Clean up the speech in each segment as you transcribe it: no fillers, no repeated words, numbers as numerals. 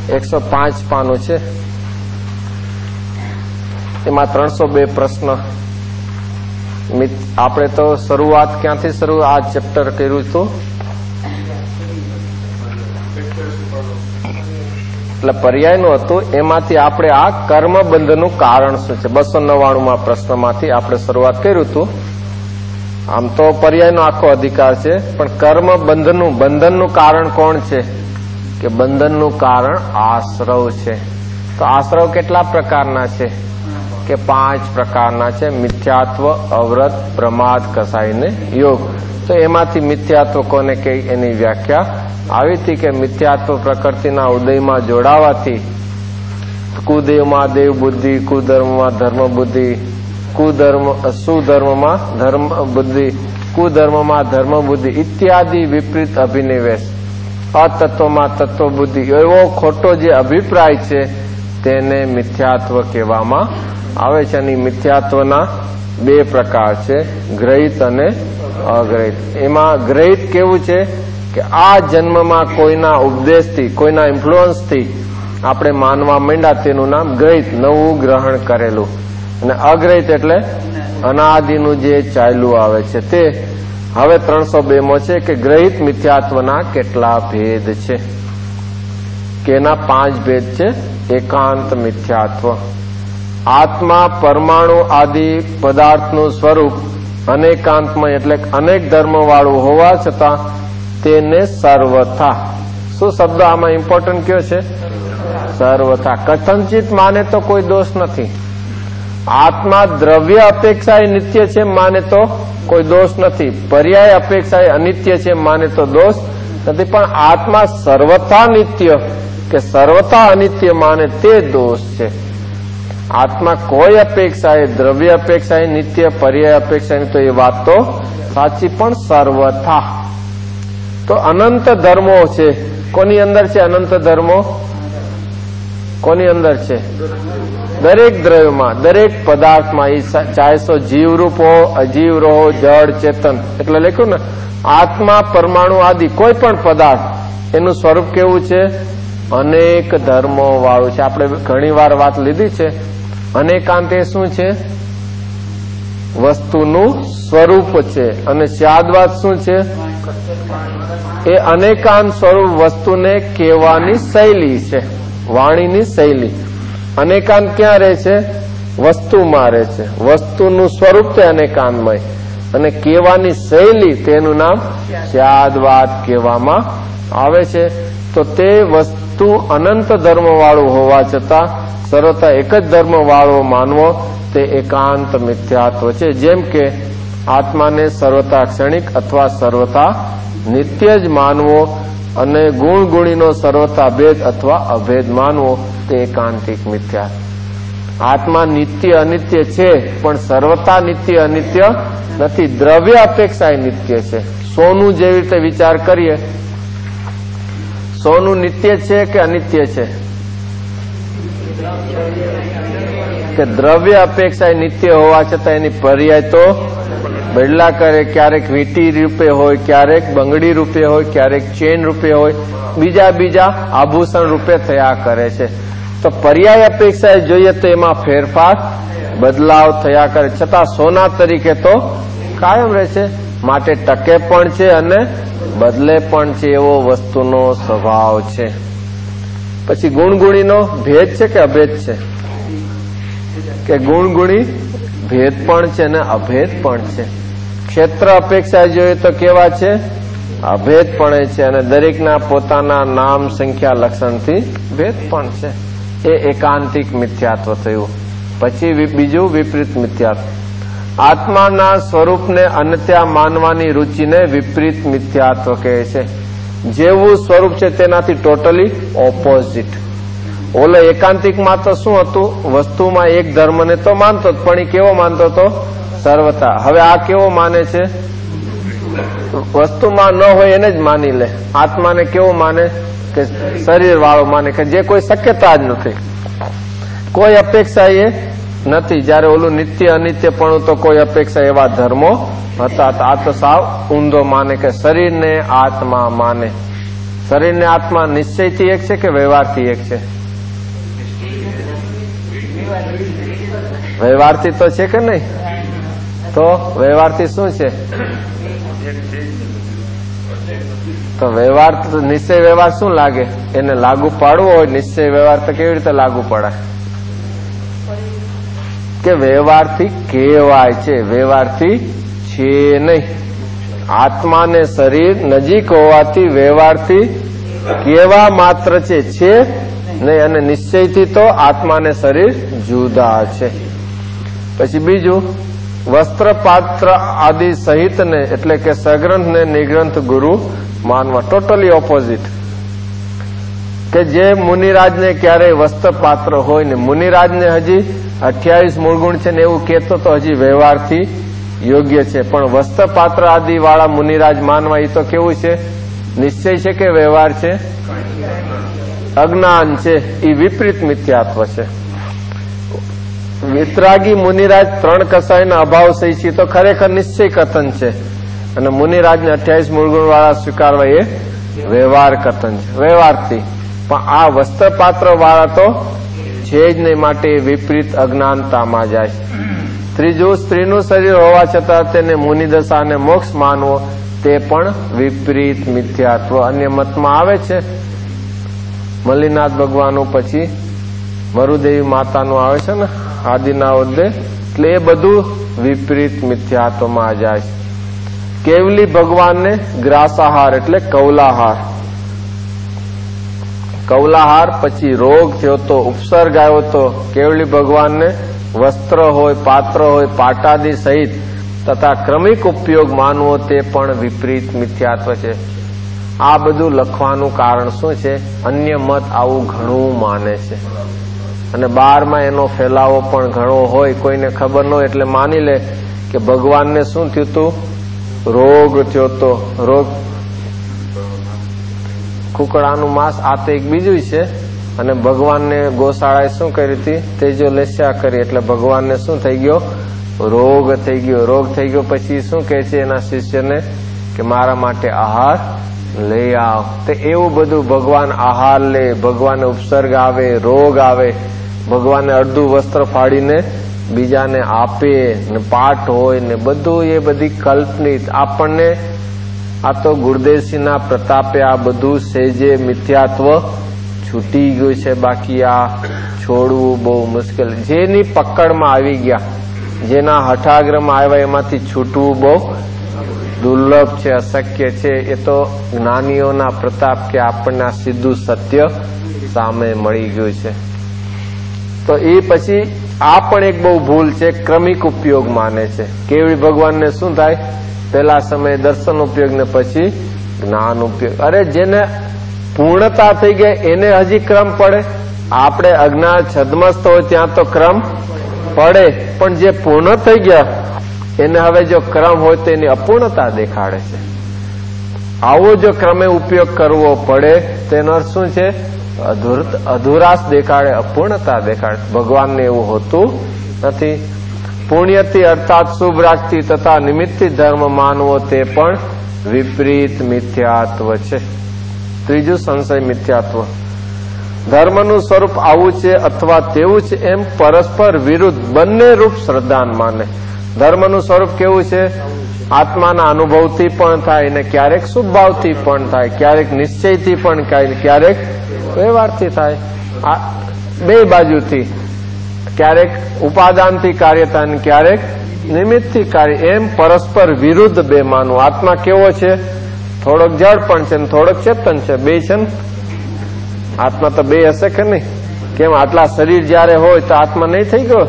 105 પાનું છે, એમાં 302 પ્રશ્ન. આપણે તો શરૂઆત ક્યાંથી શરૂ આ ચેપ્ટર કર્યું હતું? એટલે પર્યાયનું હતું, એમાંથી આપણે આ કર્મબંધનું કારણ શું છે 299માં પ્રશ્નમાંથી આપણે શરૂઆત કર્યું હતું. આમ તો પર્યાયનો આખો અધિકાર છે, પણ કર્મ બંધનનું કારણ કોણ છે? કે બંધનનું કારણ આશ્રવ છે. તો આશ્રવ કેટલા પ્રકારના છે? કે 5 પ્રકારના છે. મિથ્યાત્વ, અવ્રત, પ્રમાદ, કસાઈને યોગ. તો એમાંથી મિથ્યાત્વ કોને કહે એની વ્યાખ્યા આવી હતી કે મિથ્યાત્વ પ્રકૃતિના ઉદયમાં જોડાવાથી કુદેવમાં દેવ બુદ્ધિ, કુધર્મમાં ધર્મ બુદ્ધિ, સુધર્મમાં ધર્મ બુદ્ધિ, કુધર્મમાં ધર્મ બુદ્ધિ ઇત્યાદિ વિપરીત અભિનિવેશ, અતત્વમાં તત્વ બુદ્ધિ, એવો ખોટો જે અભિપ્રાય છે તેને મિથ્યાત્વ કહેવામાં આવે છે. અને મિથ્યાત્વના 2 પ્રકાર છે, ગ્રહિત અને અગ્રહિત. એમાં ગ્રહિત કેવું છે કે આ જન્મમાં કોઈના ઉપદેશથી, કોઈના ઇન્ફ્લુઅન્સથી આપણે માનવા માંડ્યા, તેનું નામ ગ્રહિત, નવું ગ્રહણ કરેલું. અને અગ્રહિત એટલે અનાદિનું જે ચાલ્યું આવે છે તે. હવે 302 છે કે ગ્રહિત મિથ્યાત્વના કેટલા ભેદ છે? કે એના 5 ભેદ છે. એકાંત મિથ્યાત્વ, આત્મા પરમાણુ આદિ પદાર્થનું સ્વરૂપ અનેકાંતમય એટલે અનેક ધર્મ વાળું હોવા છતાં તેને સર્વથા, શું શબ્દ આમાં ઇમ્પોર્ટન્ટ કયો છે? સર્વથા. કથનચિત માને તો કોઈ દોષ નથી. આત્મા દ્રવ્ય અપેક્ષાએ નિત્ય છે માને તો કોઈ દોષ નથી. પર્યાય અપેક્ષાએ અનિત્ય છે માને તો દોષ નથી. પણ આત્મા સર્વથા નિત્ય કે સર્વથા અનિત્ય માને તે દોષ છે. આત્મા કોઈ અપેક્ષાએ, દ્રવ્ય અપેક્ષાએ નિત્ય, પર્યાય અપેક્ષાએ તો એ વાત તો સાચી, પણ સર્વથા. તો અનંત ધર્મો છે. કોની અંદર છે અનંત ધર્મો? કોની અંદર છે? દરેક દ્રવ્યમાં, દરેક પદાર્થમાં. એ ચાહે સો જીવરૂપ હો, અજીવ રહો, જળ, ચેતન. એટલે લખ્યું ને આત્મા પરમાણુ આદિ કોઈ પણ પદાર્થ એનું સ્વરૂપ કેવું છે? અનેક ધર્મો વાળું છે. આપણે ઘણી વાર વાત લીધી છે. અનેકાંત એ શું છે? વસ્તુનું સ્વરૂપ છે. અને સ્યાદવાદ શું છે? એ અનેકાંત સ્વરૂપ વસ્તુને કહેવાની શૈલી છે, વાણીની શૈલી. અનેકાંત ક્યાં રહે છે? વસ્તુમાં રહે છે. વસ્તુનું સ્વરૂપ તે અનેકાંતમય અને કહેવાની શૈલી તેનું નામ સ્યાદવાદ કહેવામાં આવે છે. તો તે વસ્તુ અનંત ધર્મ વાળું હોવા છતાં સર્વથા એક જ ધર્મ વાળો માનવો તે એકાંત મિથ્યાત્વ છે. જેમ કે આત્માને સર્વથા ક્ષણિક અથવા સર્વથા નિત્ય જ માનવો અને ગુણ ગુણીનો સર્વથા ભેદ અથવા અભેદ માનવો તે એકાંતિક મિથ્યા. આત્મા નિત્ય અનિત્ય છે પણ સર્વથા નિત્ય અનિત્ય નથી. દ્રવ્ય અપેક્ષા નિત્ય છે. સોનું જેવી રીતે વિચાર કરીએ, સોનું નિત્ય છે કે અનિત્ય છે? કે દ્રવ્ય અપેક્ષા નિત્ય હોવા છતાં એની પર્યાય તો બદલા કરે. ક્યારેક વીંટી રૂપે હોય, ક્યારેક બંગડી રૂપે હોય, ક્યારેક ચેન રૂપે હોય, બીજા આભૂષણ રૂપે થયા કરે છે. તો પર્યાય અપેક્ષાએ જોઈએ તો એમાં ફેરફાર, બદલાવ થયા કરે, છતાં સોના તરીકે તો કાયમ રહે છે. માટે ટકે પણ છે અને બદલે પણ છે, એવો વસ્તુનો સ્વભાવ છે. પછી ગુણગુણીનો ભેદ છે કે અભેદ છે? કે ગુણગુણી ભેદ પણ છે અને અભેદ પણ છે. ક્ષેત્ર અપેક્ષા જોઈએ તો કેવા છે? અભેદ પણ છે અને દરેકના પોતાના નામ, સંખ્યા, લક્ષણથી ભેદ પણ છે. એ એકાંતિક મિથ્યાત્વ થયું. પછી બીજું વિપરીત મિથ્યાત્વ. આત્માના સ્વરૂપને અનત્યા માનવાની રુચિને વિપરીત મિથ્યાત્વ કહે છે. જેવું સ્વરૂપ છે તેનાથી ટોટલી ઓપોઝિટ. ઓલો એકાંતિકમાં તો શું હતું? વસ્તુમાં એક ધર્મને તો માનતો, પણ એ કેવો માનતો હતો? સર્વથા. હવે આ કેવો માને છે? વસ્તુમાં ન હોય એને જ માની લે. આત્માને કેવો માને? કે શરીર વાળો માને, કે જે કોઈ શક્યતા જ નથી, કોઈ અપેક્ષા એ નથી. જયારે ઓલું નિત્ય અનિત્ય પણ તો કોઈ અપેક્ષા એવા ધર્મો હતા. આ તો સાવ ઊંધો માને કે શરીરને આત્મા માને. શરીર ને આત્મા નિશ્ચયથી એક છે કે વ્યવહારથી એક છે? વ્યવહારથી તો છે કે નહીં? તો વ્યવહારથી શું છે? તો વ્યવહાર નિશ્ચય વ્યવહાર શું લાગે? એને લાગુ પાડવો હોય નિશ્ચય વ્યવહાર તો કેવી રીતે લાગુ પડાય? કે વ્યવહારથી કહેવાય છે, વ્યવહારથી છે નહીં. આત્મા ને શરીર નજીક હોવાથી વ્યવહારથી કેવા માત્ર છે નહીં. અને નિશ્ચયથી તો આત્મા ને શરીર જુદા છે. પછી બીજું, વસ્ત્ર પાત્ર આદિ સહિત ને એટલે કે સગ્રંથ ને નિગ્રંથ ગુરુ માનવા. Totally opposite. કે જે મુનિરાજ ને ક્યારેય વસ્ત્ર પાત્ર હોય ને મુનિરાજ ને હજી 28 મૂળગુણ છે ને એવું કહેતો તો હજી વ્યવહારથી યોગ્ય છે. પણ વસ્ત્ર પાત્ર આદિ વાળા મુનિરાજ માનવા એ તો કેવું છે? નિશ્ચય છે કે વ્યવહાર છે? અજ્ઞાન છે. એ વિપરીત મિથ્યાત્વ છે. વિતરાગી મુનિરાજ 3 કસાયના અભાવ સહી તો ખરેખર નિશ્ચય કથન છે. અને મુનિરાજને 28 મૂળગુણ વાળા સ્વીકારવા એ વ્યવહાર કથન છે, વ્યવહારથી. પણ આ વસ્ત્ર પાત્ર વાળા તો છે જ નહીં, માટે વિપરીત અજ્ઞાનતામાં જાય. ત્રીજું, સ્ત્રીનું શરીર હોવા છતાં તેને મુનિદશા અને મોક્ષ માનવો તે પણ વિપરીત મિથ્યાત્વ. અન્ય મતમાં આવે છે મલ્લીનાથ ભગવાનનું, પછી મરુદેવી માતાનું આવે છે ને આદિના ઉદ્દે. એટલે એ બધું વિપરીત મિથ્યાત્વમાં જાય છે. કેવલી ભગવાનને ગ્રાસાહાર એટલે કૌલાહાર, કૌલાહાર પછી રોગ થયો તો ઉપસર્ગ આવ્યો તો કેવલી ભગવાનને વસ્ત્ર હોય, પાત્ર હોય, પાટાદી સહિત તથા ક્રમિક ઉપયોગ માનવો તે પણ વિપરીત મિથ્યાત્વ છે. આ બધું લખવાનું કારણ શું છે? અન્ય મત આવું ઘણું માને છે અને બહારમાં એનો ફેલાવો પણ ઘણો હોય. કોઈને ખબર ન હોય એટલે માની લે કે ભગવાનને શું થયું હતું? રોગ થયો તો. રોગ કુકડાનું માંસ આ તો એક બીજું છે. અને ભગવાનને ગોશાળાએ શું કરી હતી? તેજો લેસ્યા કરી. એટલે ભગવાનને શું થઈ ગયો? રોગ થઈ ગયો. રોગ થઈ ગયો પછી શું કહે છે એના શિષ્યને કે મારા માટે આહાર લઈ આવ. તો એવું બધું ભગવાન આહાર લે, ભગવાનને ઉપસર્ગ આવે, રોગ આવે, ભગવાનને અડધું વસ્ત્ર ફાડીને બીજાને આપે ને પાઠ હોય ને બધું એ બધી કલ્પનિત. આપણને આ તો ગુરુદેવસિંહના પ્રતાપે આ બધું સેજે મિથ્યાત્વ છૂટી ગયું છે. બાકી આ છોડવું બહુ મુશ્કેલ. જેની પકડમાં આવી ગયા, જેના હઠાગ્રહમાં આવ્યા એમાંથી છૂટવું બહુ દુર્લભ છે, અશક્ય છે. એ તો જ્ઞાનીઓના પ્રતાપ કે આપણને આ સીધું સત્ય સામે મળી ગયું છે. તો એ પછી આ પણ એક બહુ ભૂલ છે. ક્રમિક ઉપયોગ માને છે. કેવળી ભગવાનને શું થાય? પેલા સમયે દર્શન ઉપયોગ ને પછી જ્ઞાન ઉપયોગ. અરે જેને પૂર્ણતા થઈ ગઈ એને હજી ક્રમ પડે? આપણે અજ્ઞાન છદ્મસ્ત હોય ત્યાં તો ક્રમ પડે, પણ જે પૂર્ણ થઈ ગયા એને હવે જો ક્રમ હોય તો એની અપૂર્ણતા દેખાડે છે. આવો જો ક્રમે ઉપયોગ કરવો પડે તેનો અર્થ શું છે? અધુરાશ દેખાડે, અપૂર્ણતા દેખાડે. ભગવાનને એવું હોતું નથી. પુણ્યથી અર્થાત શુભ રાખતી તથા નિમિત્તથી ધર્મ માનવો તે પણ વિપરીત મિથ્યાત્વ છે. ત્રીજું, સંશય મિથ્યાત્વ. ધર્મનું સ્વરૂપ આવું છે અથવા તેવું છે એમ પરસ્પર વિરુદ્ધ બંને રૂપ શ્રદ્ધાન માને. ધર્મનું સ્વરૂપ કેવું છે? આત્માના અનુભવથી પણ થાય ને ક્યારેક શુભ ભાવથી પણ થાય, ક્યારેક નિશ્ચયથી પણ થાય, ક્યારેક વ્યવહારથી થાય. આ બે બાજુથી, ક્યારેક ઉપાદાનથી કાર્ય થાય ને ક્યારેક નિમિત્તથી કાર્ય. એમ પરસ્પર વિરુદ્ધ બે માનવું. આત્મા કેવો છે? થોડોક જડ પણ છે ને થોડોક ચેતન છે. બે છે ને. આત્મા તો બે હશે કે નહીં? કેમ આટલા શરીર જયારે હોય તો આત્મા નહીં થઈ ગયો?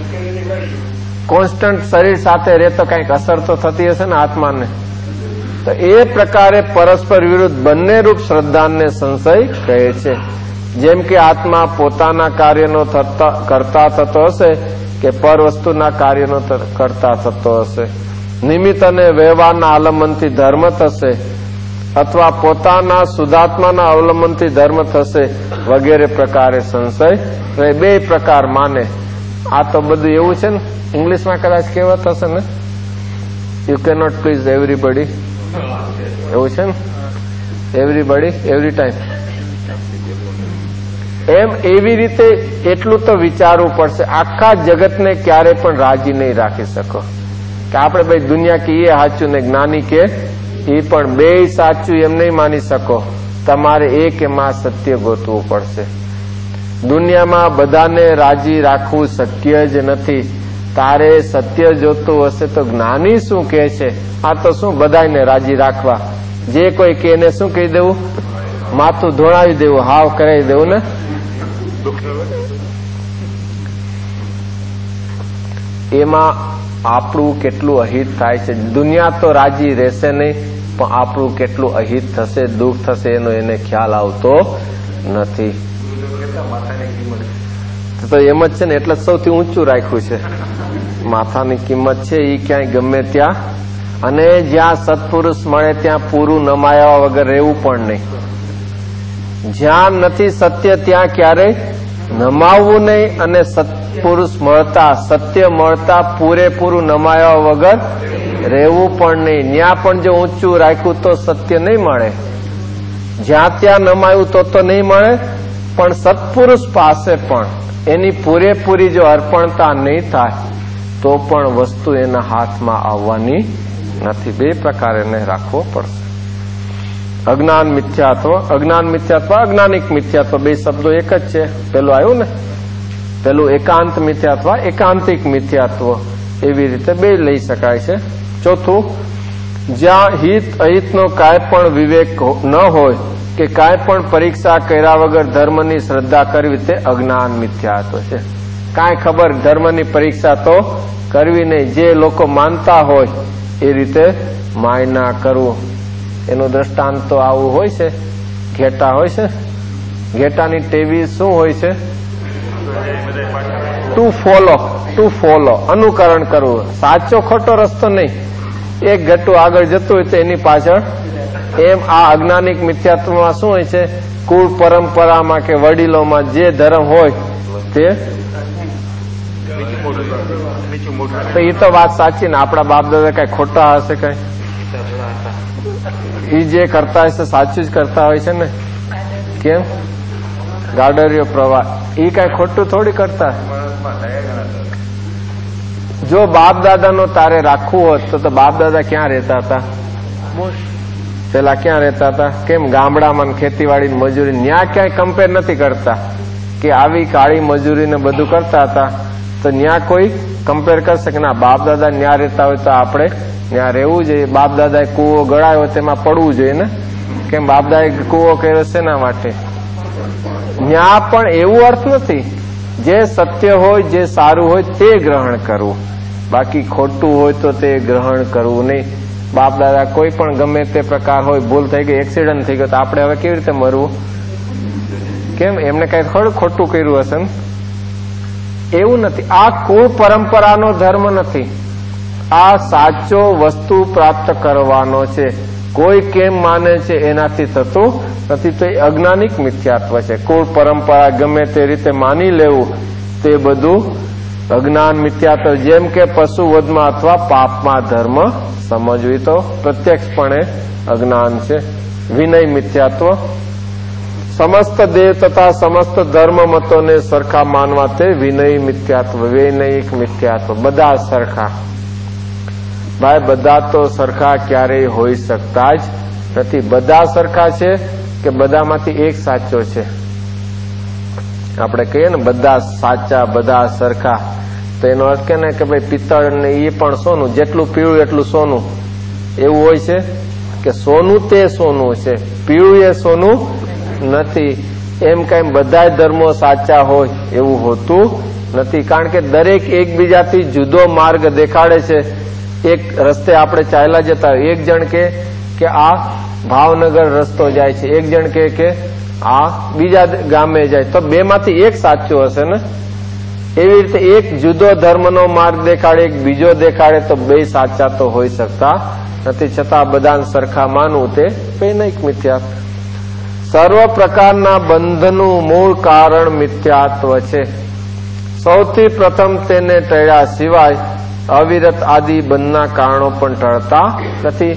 કોન્સ્ટન્ટ શરીર સાથે રહે તો કઈક અસર તો થતી હશે ને આત્માને. તો એ પ્રકારે પરસ્પર વિરુદ્ધ બંને રૂપ શ્રદ્ધાને સંશય કહે છે. જેમ કે આત્મા પોતાના કાર્યનો કરતા થતો હશે કે પર વસ્તુના કાર્યનો કરતા થતો હશે. નિમિત્ત અને વ્યવહારના અવલંબનથી ધર્મ થશે અથવા પોતાના શુદ્ધાત્માના અવલંબનથી ધર્મ થશે વગેરે પ્રકારે સંશય. બે પ્રકાર માને. આ તો બધું એવું છે ને, ઇંગ્લિશમાં કદાચ કહેવત હશે ને, યુ કેનોટ પ્લીઝ એવરીબડી. એવું છે ને. Everybody every time. એમ એવી રીતે એટલું તો વિચારવું પડશે. આખા જગતને ક્યારે પણ રાજી નહીં રાખી શકો કે આપણે ભાઈ દુનિયા કે એ સાચું ને જ્ઞાની કે એ પણ બે સાચું એમ નહીં માની શકો. તમારે એક એમાં સત્ય ગોતવું પડશે. દુનિયામાં બધાને રાજી રાખવું શક્ય જ નથી. તારે સત્ય જોતું હશે તો જ્ઞાની શું કહે છે આ તો શું બધાને રાજી રાખવા. જે કોઈ કે એને શું કહી દેવું, માથું ધોળાવી દેવું, હાવ કરાવી દેવું ને. એમાં આપણું કેટલું અહિત થાય છે. દુનિયા તો રાજી રહેશે નહીં પણ આપણું કેટલું અહિત થશે, દુઃખ થશે એનો એને ખ્યાલ આવતો નથી. તો એમ જ છે ને એટલે સૌથી ઊંચું રાખ્યું છે. માથાની કિંમત છે એ ક્યાંય ગમે ત્યાં, અને જ્યાં સત્પુરુષ મળે ત્યાં પૂરું નમાયા વગર રહેવું પણ નહીં. જ્યાં નથી સત્ય ત્યાં ક્યારેય નમાવવું નહીં, અને સત્પુરુષ મળતા સત્ય મળતા પૂરેપૂરું નમાયા વગર રહેવું પણ નહીં. ત્યાં પણ જો ઊંચું રાખ્યું તો સત્ય નહીં મળે. જ્યાં ત્યાં નમાયું તો નહીં મળે, પણ સત્પુરુષ પાસે પણ એની પૂરેપૂરી જો અર્પણતા નહીં થાય તો પણ વસ્તુ એના હાથમાં આવવાની નથી. બે પ્રકાર એને રાખવો પડશે. અજ્ઞાન મિથ્યાત્વ, અજ્ઞાન મિથ્યાત્વ, અજ્ઞાનિક મિથ્યાત્વ બે શબ્દો એક જ છે. પેલું આવ્યું ને, પેલું એકાંત મિથ્યાત્વ, એકાંતિક મિથ્યાત્વ, એવી રીતે બે લઈ શકાય છે. ચોથું, જ્યાં હિત અહિતનો કાંઈ પણ વિવેક ન હોય કે કાંઈ પણ પરીક્ષા કર્યા વગર ધર્મની શ્રદ્ધા કરવી તે અજ્ઞાન મિથ્યાત્વ છે. કાંઈ ખબર ધર્મની પરીક્ષા તો કરવી નહીં. જે લોકો માનતા હોય એ રીતે માયના કરવું. એનું દ્રષ્ટાંત તો આવું હોય છે. ઘેટા હોય છે, ઘેટાની ટેવી શું હોય છે? ટુ ફોલો, અનુકરણ કરવું. સાચો ખોટો રસ્તો નહીં. એક ઘેટું આગળ જતું હોય તો એની પાછળ. એમ આ અજ્ઞાનિક મિથ્યાત્વમાં શું હોય છે? કુળ પરંપરામાં કે વડીલોમાં જે ધર્મ હોય તે. તો એ તો વાત સાચી ને, આપણા બાપ દાદા કઈ ખોટા હશે? કઈ એ જે કરતા હશે સાચું જ કરતા હોય છે ને. કેમ? ગાડરિયો પ્રવાહ એ કઈ ખોટું થોડી કરતા. જો બાપ દાદાનો તારે રાખવું હોત તો બાપ દાદા ક્યાં રહેતા હતા? પેલા ક્યાં રહેતા હતા? કેમ ગામડામાં ખેતીવાડી મજૂરી ન્યા ક્યાંય કમ્પેર નથી કરતા કે આવી કાળી મજૂરી ને બધું કરતા હતા. તો ન્યા કોઈ કમ્પેર કરશે કે ના બાપ દાદા ન્યા રહેતા હોય તો આપણે ન્યા રહેવું જોઈએ. બાપ દાદાએ કૂવો ગળાયો તેમાં પડવું જોઈએ ને. કેમ બાપ દાદાએ કૂવો કર્યો શેના માટે? ન્યા પણ એવું અર્થ નથી. જે સત્ય હોય, જે સારું હોય તે ગ્રહણ કરવું, બાકી ખોટું હોય તો તે ગ્રહણ કરવું નહીં. બાપ દાદા કોઈ પણ ગમે તે પ્રકાર હોય, ભૂલ થઈ ગઈ, એક્સિડન્ટ થઈ ગયો, તો આપણે હવે કેવી રીતે મરવું? કેમ? એમને કઈ થોડું ખોટું કર્યું હશે ને? એવું નથી. આ કુળ પરંપરાનો ધર્મ નથી. આ સાચો વસ્તુ પ્રાપ્ત કરવાનો છે. કોઈ કેમ માને છે એનાથી થતું નથી. તો એ અજ્ઞાનિક મિથ્યાત્વ છે. કુળ પરંપરા ગમે તે રીતે માની લેવું તે બધું અજ્ઞાન મિથ્યાત્વ. જેમ કે પશુ વધમાં અથવા પાપમાં ધર્મ સમજવી તો પ્રત્યક્ષપણે અજ્ઞાન છે. વિનય મિથ્યાત્વ, સમસ્ત દેવ તથા સમસ્ત ધર્મ મતોને સરખા માનવા તે વિનય મિથ્યાત્વ, વૈનયિક મિથ્યાત્વ. બધા સરખા. ભાઈ બધા તો સરખા ક્યારેય હોઈ શકતા જ નથી. બધા સરખા છે કે બધામાંથી એક સાચો છે? આપણે કહીએ ને બધા સાચા, બધા સરખા, તો એનો અર્થ કે ને કે ભાઈ પિત્તળ ને એ પણ સોનું, જેટલું પીળું એટલું સોનું, એવું હોય છે કે સોનું તે સોનું છે, પીળું એ સોનું નથી. એમ કઈ બધા ધર્મો સાચા હોય એવું હોતું નથી. કારણ કે દરેક એકબીજાથી જુદો માર્ગ દેખાડે છે. એક રસ્તે આપણે ચાલ્યા જતા હોય, એક જણ કે આ ભાવનગર રસ્તો જાય છે, એક જણ કે આ બીજા ગામે જાય, તો બે માંથી એક સાચું હશે ને. એવી રીતે એક જુદો ધર્મનો માર્ગ દેખાડે, એક બીજો દેખાડે, તો બે સાચા તો હોઈ શકતા નથી. છતાં બધાને સરખા માનવું તે વૈનયિક મિથ્યાત્વ. સર્વ પ્રકારના બંધનું મૂળ કારણ મિથ્યાત્વ છે. સૌથી પ્રથમ તેને ટળ્યા સિવાય અવિરત આદિ બંધના કારણો પણ ટળતા નથી.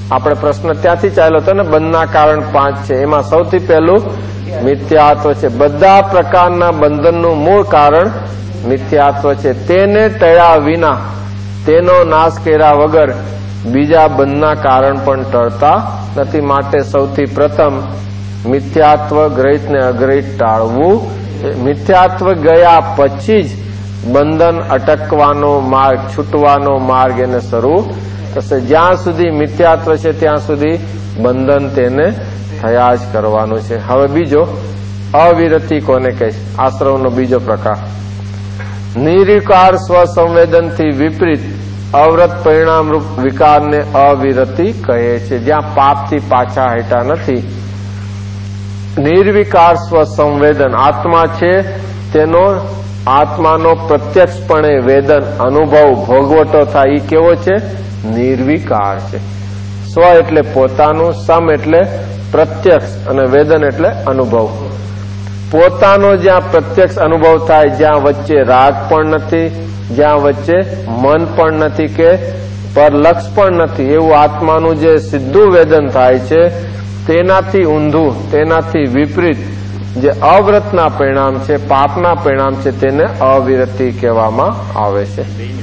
આપણે પ્રશ્ન ત્યાંથી ચાલ્યો હતો ને, બંધના કારણ 5 છે, એમાં સૌથી પહેલું મિથ્યાત્વ છે. બધા પ્રકારના બંધનનું મૂળ કારણ મિથ્યાત્વ છે. તેને ટળ્યા વિના, તેનો નાશ કર્યા વગર બીજા બંધના કારણ પણ ટળતા નથી. માટે સૌથી પ્રથમ મિથ્યાત્વ ગ્રહિત ને અગ્રહિત ટાળવું. મિથ્યાત્વ ગયા પછી જ બંધન અટકવાનો માર્ગ, છૂટવાનો માર્ગ એને શરૂ થશે. જ્યાં સુધી મિથ્યાત્વ છે ત્યાં સુધી બંધન તેને થયા જ કરવાનું છે. હવે બીજો અવિરતિ કોને કહે છે? આશ્રવનો બીજો પ્રકાર. નિર્વિકાર સ્વસંવેદનથી વિપરીત અવ્રત પરિણામરૂપ વિકારને અવિરતિ કહે છે. જ્યાં પાપથી પાછા હટ્યા નથી. નિર્વિકાર સ્વસંવેદન આત્મા છે તેનો આત્માનો પ્રત્યક્ષપણે વેદન અનુભવ ભોગવટો થાય એ કેવો છે? નિર્વિકાર છે. સ્વ એટલે પોતાનું, સમ એટલે પ્રત્યક્ષ અને વેદન એટલે અનુભવ. પોતાનો જ્યાં પ્રત્યક્ષ અનુભવ થાય, જ્યાં વચ્ચે રાગ પણ નથી, જ્યાં વચ્ચે મન પણ નથી કે પર લક્ષ પણ નથી, એવું આત્માનું જે સીધું વેદન થાય છે તેનાથી ઊંધું, તેનાથી વિપરીત જે અવ્રતના પરિણામ છે, પાપના પરિણામ છે, તેને અવિરતિ કહેવામાં આવે છે.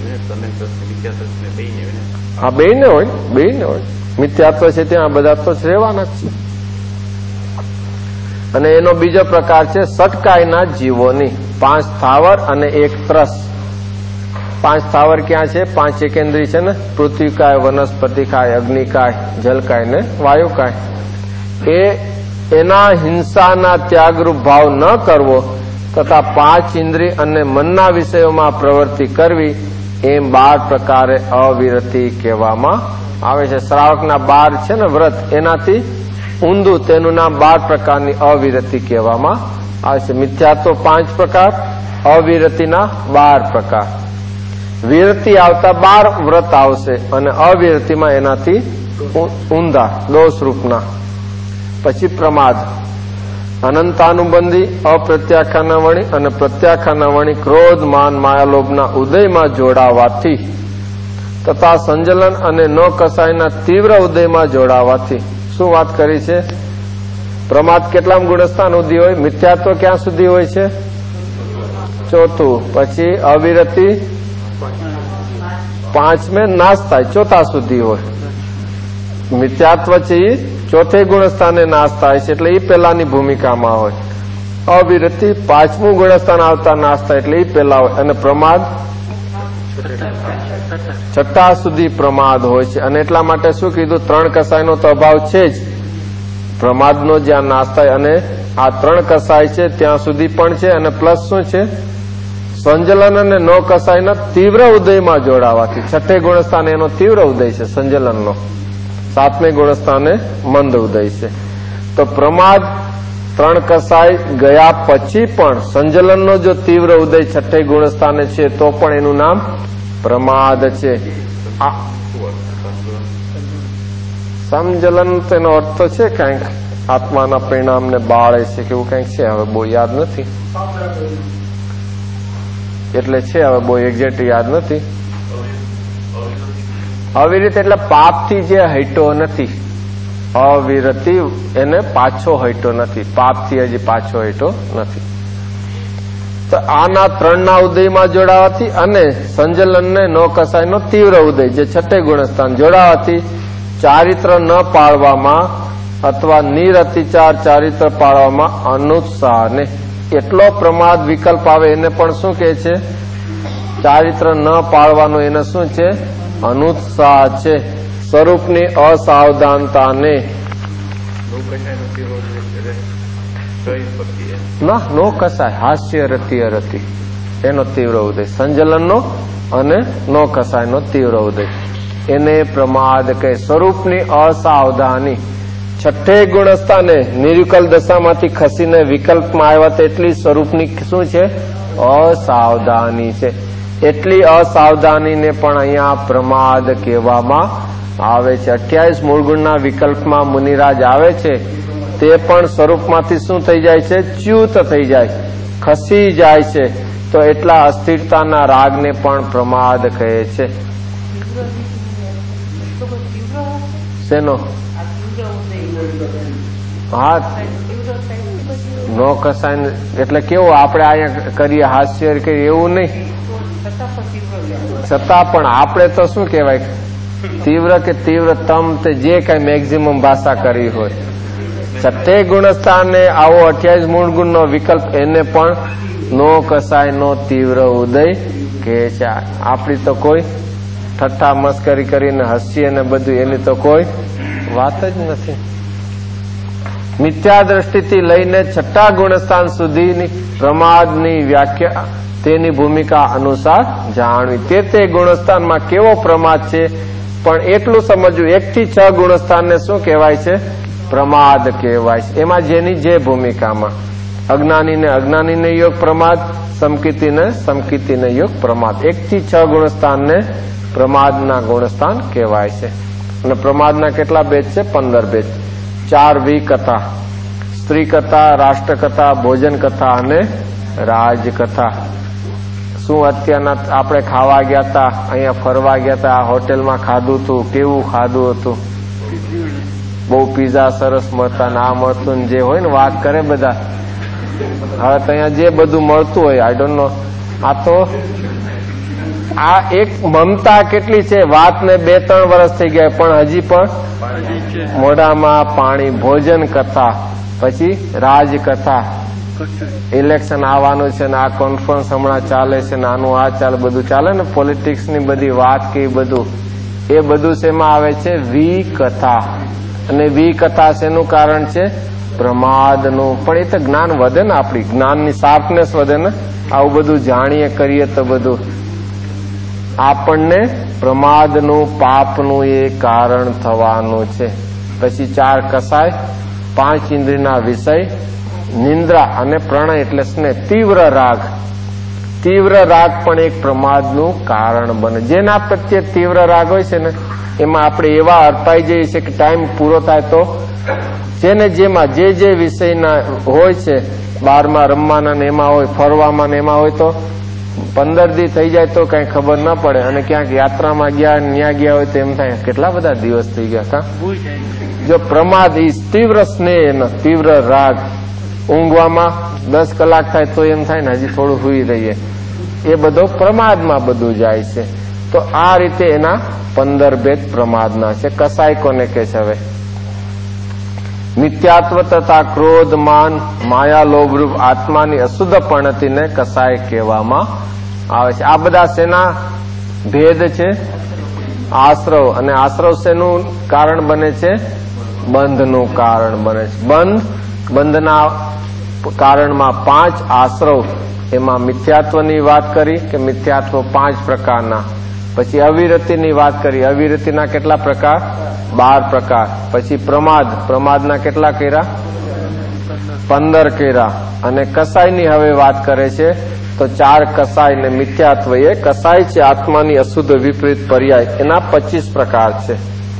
હા, બેયને હોય. મિથ્યાત્વ છે ત્યાં બધા તો રહેવાના જ છે. અને એનો બીજો પ્રકાર છે સટકાયના જીવોની. 5 સ્થાવર અને 1 ત્રસ. 5 સ્થાવર ક્યાં છે? 5 એકેન્દ્રી છે ને, પૃથ્વીકાય, વનસ્પતિકાય, અગ્નિકાય, જલકાય ને વાયુકાય. એના હિંસાના ત્યાગરૂપ ભાવ ન કરવો તથા 5 ઇન્દ્રિય અને મનના વિષયોમાં પ્રવૃત્તિ કરવી, એમ 12 પ્રકારે અવિરતિ કહેવામાં આવે છે. શ્રાવકના 12 છે ને વ્રત, એનાથી ઊંધું તેનું નામ 12 પ્રકારની અવિરતિ કહેવામાં આવે છે. મિથ્યાત્વ 5 પ્રકાર, અવિરતિના 12 પ્રકાર. વિરતિ આવતા 12 વ્રત આવશે અને અવિરતિમાં એનાથી ઊંધા દોષરૂપના. પછી પ્રમાદ, અનંતાનુબંધી, અપ્રત્યાખ્યાના વણી અને પ્રત્યાખ્યાના વણી ક્રોધ, માન, માયાલોભના ઉદયમાં જોડાવાથી તથા સંજલન અને ન કસાયના તીવ્ર ઉદયમાં જોડાવાથી. શું વાત કરી છે? પ્રમાદ કેટલામ ગુણસ્થાન સુધી હોય? મિથ્યાત્વ ક્યાં સુધી હોય છે? 4થું. પછી અવિરતિ 5 નાશ થાય, 4થા સુધી હોય. મિથ્યાત્વ છે એ 4થે ગુણસ્થાને નાશ થાય છે, એટલે એ પહેલાની ભૂમિકામાં હોય. અવિરતિ 5મું ગુણસ્થાન આવતા નાશ થાય, એટલે એ પહેલા હોય. અને પ્રમાદ 6થા સુધી પ્રમાદ હોય છે. અને એટલા માટે શું કીધું? 3 કસાયનો તો અભાવ છે જ, પ્રમાદનો જ્યાં નાશ થાય. અને આ 3 કસાય છે ત્યાં સુધી પણ છે. અને પ્લસ શું છે? સંજલન અને નો કસાયના તીવ્ર ઉદયમાં જોડાવાથી. 6થે ગુણસ્થાને એનો તીવ્ર ઉદય છે સંજલનનો, 7મે ગુણસ્થાને મંદ ઉદય છે. તો પ્રમાદ 3 કસાય ગયા પછી પણ સંજલનનો જો તીવ્ર ઉદય 6થે ગુણસ્થાને છે તો પણ એનું નામ પ્રમાદ છે. સંજલન તેનો અર્થ તો છે કંઈક આત્માના પરિણામને બાળે છે કે એવું કંઈક છે, હવે બહુ યાદ નથી. એટલે છે, હવે બહુ એક્ઝેક્ટ યાદ નથી. અવિરતિ એટલે પાપથી જે હટ્યો નથી. અવિરતિ એને પાછો હટ્યો નથી, પાપથી હજી પાછો હટ્યો નથી. તો આના 3ના ઉદયમાં જોડાવાથી અને સંજલનને નો કસાયનો તીવ્ર ઉદય જે 6થે ગુણસ્થાન જોડાવાથી ચારિત્ર ન પાળવામાં અથવા નિરતિચાર ચારિત્ર પાળવામાં અનુત્સાહને. એટલો પ્રમાદ વિકલ્પ આવે એને પણ શું કહે છે? ચારિત્ર ન પાળવાનો એને શું છે? અનુત્સાહ છે. સ્વરૂપની અસાવધાનતાને નો કસાય, હાસ્ય રતિ અરતિ એનો તીવ્ર ઉદય, સંજલનનો અને નો કસાયનો તીવ્ર ઉદય, એને પ્રમાદ કહે. સ્વરૂપની અસાવધાની. 6થે ગુણસ્થાને નિર્વિકલ્પ દશામાંથી ખસીને વિકલ્પમાં આવ્યા તેટલી સ્વરૂપની શું છે? અસાવધાની છે. એટલી અસાવધાનીને પણ અહીંયા પ્રમાદ કહેવામાં આવે છે. 28 મૂળગુણના વિકલ્પમાં મુનિરાજ આવે છે તે પણ સ્વરૂપમાંથી શું થઈ જાય છે? ચ્યુત થઈ જાય, ખસી જાય છે. તો એટલા અસ્થિરતાના રાગને પણ પ્રમાદ કહે છે. શેનો? હા, નો કસાય એટલે કેવું આપણે અહીંયા કરીએ હાસ્ય કરીએ એવું નહીં, છતાં પણ આપણે તો શું કહેવાય, તીવ્ર કે તીવ્રતમ તે જે કઈ મેક્ઝિમમ ભાષા કરી હોય, છઠ્ઠે ગુણસ્થાને આવો 28 મૂળ ગુણનો વિકલ્પ એને પણ નો કસાય નો તીવ્ર ઉદય કે છે. આપણી તો કોઈ ઠઠ્ઠા મસ્કરી કરીને હસીએ ને બધું, એની તો કોઈ વાત જ નથી. મિથ્યા દ્રષ્ટિથી લઈને છઠ્ઠા ગુણસ્થાન સુધીની પ્રમાદની વ્યાખ્યા તેની ભૂમિકા અનુસાર જાણવી. તે ગુણસ્થાનમાં કેવો પ્રમાદ છે પણ એટલું સમજવું, 1 થી 6 ગુણસ્થાનને શું કહેવાય છે? પ્રમાદ કહેવાય છે. એમાં જેની જે ભૂમિકામાં અજ્ઞાનીને અજ્ઞાનીને યોગ પ્રમાદ, સમકીતીને સમકીતીને યોગ પ્રમાદ. 1 થી 6 ગુણસ્થાનને પ્રમાદના ગુણસ્થાન કહેવાય છે. અને પ્રમાદના કેટલા બેચ છે? 15 બેચ. 4 વિકથા, સ્ત્રી કથા, રાષ્ટ્ર કથા, ભોજન કથા અને રાજકથા. શું અત્યારના આપણે ખાવા ગયા હતા, અહીંયા ફરવા ગયા હતા, આ હોટેલમાં ખાધું હતું, કેવું ખાધું હતું, બહુ પીઝા સરસ મળતા ને આ મળતું ને જે હોય ને વાત કરે બધા. હવે તો અહીંયા જે બધું મળતું હોય, આઈ ડોન્ટ નો. આ તો આ એક મમતા કેટલી છે, વાતને 2-3 વર્ષ થઈ ગયા પણ હજી પણ મોઢામાં પાણી. ભોજન કથા, પછી રાજકથા, ઇલેક્શન આવવાનું છે ને આ કોન્ફરન્સ હમણાં ચાલે છે ને આનું આ ચાલે, બધું ચાલે ને પોલિટિક્સ ની બધી વાત કે બધું, એ બધું શેમાં આવે છે? વિકથા. અને વિકથા શેનું કારણ છે? પ્રમાદનું. પણ એ તો જ્ઞાન વધે ને, આપણી જ્ઞાનની શાર્પનેસ વધે ને, આવું બધું જાણીએ કરીએ તો બધું આપણને પ્રમાદનું પાપનું એ કારણ થવાનું છે. પછી 4 કસાય, 5 ઇન્દ્રિયના વિષય, નિંદ્રા અને પ્રણય એટલે સ્નેહ. તીવ્ર રાગ, તીવ્ર રાગ પણ એક પ્રમાદનું કારણ બને. જેના પ્રત્યે તીવ્ર રાગ હોય છે ને એમાં આપણે એવા અર્પાઈ જઈએ છીએ કે ટાઈમ પૂરો થાય તો જેને જેમાં જે વિષયના હોય છે, બારમાં રમવાના ને એમાં હોય, ફરવામાં ને એમાં હોય તો 15 દી થઈ જાય તો કઈ ખબર ના પડે. અને ક્યાંક યાત્રામાં ગયા, ન્યા ગયા હોય તો એમ થાય કેટલા બધા દિવસ થઈ ગયા. જો પ્રમાદ તીવ્ર સ્નેહ, તીવ્ર રાગ, ઊંઘવામાં 10 કલાક થાય તો એમ થાય ને હજી થોડું સુઈ રહીએ, એ બધો પ્રમાદમાં બધું જાય છે. તો આ રીતે એના 15 ભેદ પ્રમાદના છે. કસાય કોને કે છે? હવે મિથ્યાત્વ તથા ક્રોધ, માન, માયા, લોભરૂપ આત્માની અશુદ્ધ પણતીને કસાય કહેવામાં આવે છે. આ બધા શેના ભેદ છે? આશ્રવ. અને આશ્રવ શેનું કારણ બને છે? બંધનું કારણ બને છે. બંધના કારણમાં 5 આશ્રવ. એમાં મિથ્યાત્વની વાત કરી કે મિથ્યાત્વ 5 પ્રકારના. પછી અવિરતિની વાત કરી, અવિરતિના કેટલા પ્રકાર? 12 પ્રકાર. પછી પ્રમાદના કેટલા કર્યા? 15 કર્યા. અને કસાયની હવે વાત કરે છે તો 4 કસાય ને મિથ્યાત્વ એ કસાય છે, આત્માની અશુદ્ધ વિપરીત પર્યાય. એના 25 પ્રકાર છે.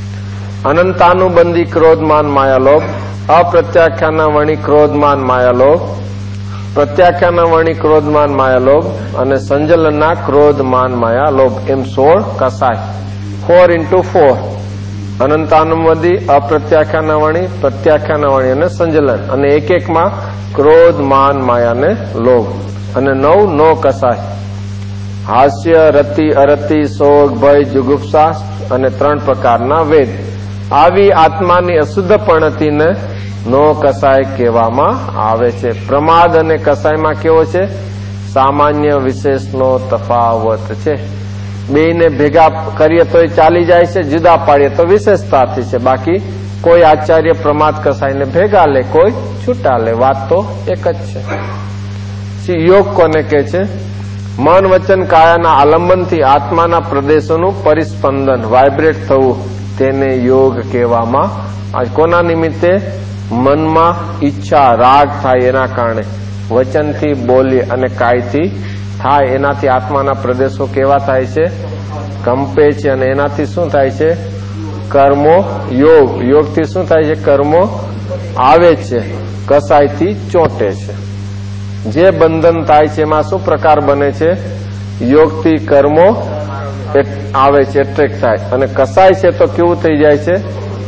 અનંતાનુબંધી ક્રોધમાન માયાલોભ, અપ્રત્યાખ્યાના વણી ક્રોધમાન માયાલોભ, પ્રત્યાખ્યાના વણી ક્રોધમાન માયાલોભ અને સંજલનના ક્રોધમાન માયાલોભ. એમ 16 કસાય. 4 into 4. અનંતાનુબંધી, અપ્રત્યાખ્યાના વણી, પ્રત્યાખ્યાના વણી અને સંજલન. અને એકમાં ક્રોધ, માન, માયા ને લોભ. અને 9 નો કસાય. હાસ્ય, રતિ, અરતિ, શોક, ભય, જુગુપ્સા અને 3 પ્રકારના વેદ. આવી આત્માની અશુદ્ધ પણતીને નો કસાય કહેવામાં આવે છે. પ્રમાદ અને કસાયમાં કેવો છે? સામાન્ય વિશેષનો તફાવત છે. બેયને ભેગા કરીએ તો ચાલી જાય છે, જુદા પાડીએ તો વિશેષતાથી છે. બાકી કોઈ આચાર્ય પ્રમાદ કસાયને ભેગા લે, કોઈ છૂટા લે, વાત તો એક જ છે. યોગ કોને કે છે? મન, વચન, કાયાના આલંબનથી આત્માના પ્રદેશોનું પરિસ્પંદન, વાઇબ્રેટ થવું, તેને યોગ કહેવામાં આવે. કોના નિમિત્તે? મનમાં ઈચ્છા, રાગ થાય એના કારણે, વચનથી બોલીએ અને કાયથી થાય એનાથી આત્માના પ્રદેશો કેવા થાય છે? કંપે છે. અને એનાથી શું થાય છે? કર્મો. યોગથી શું થાય છે? કર્મો આવે છે. કસાયથી ચોંટે છે. જે બંધન થાય છે એમાં શું પ્રકાર બને છે? યોગથી કર્મો આવે છે, એટ્રેક્ટ થાય. અને કસાય છે તો કેવું થઈ જાય છે?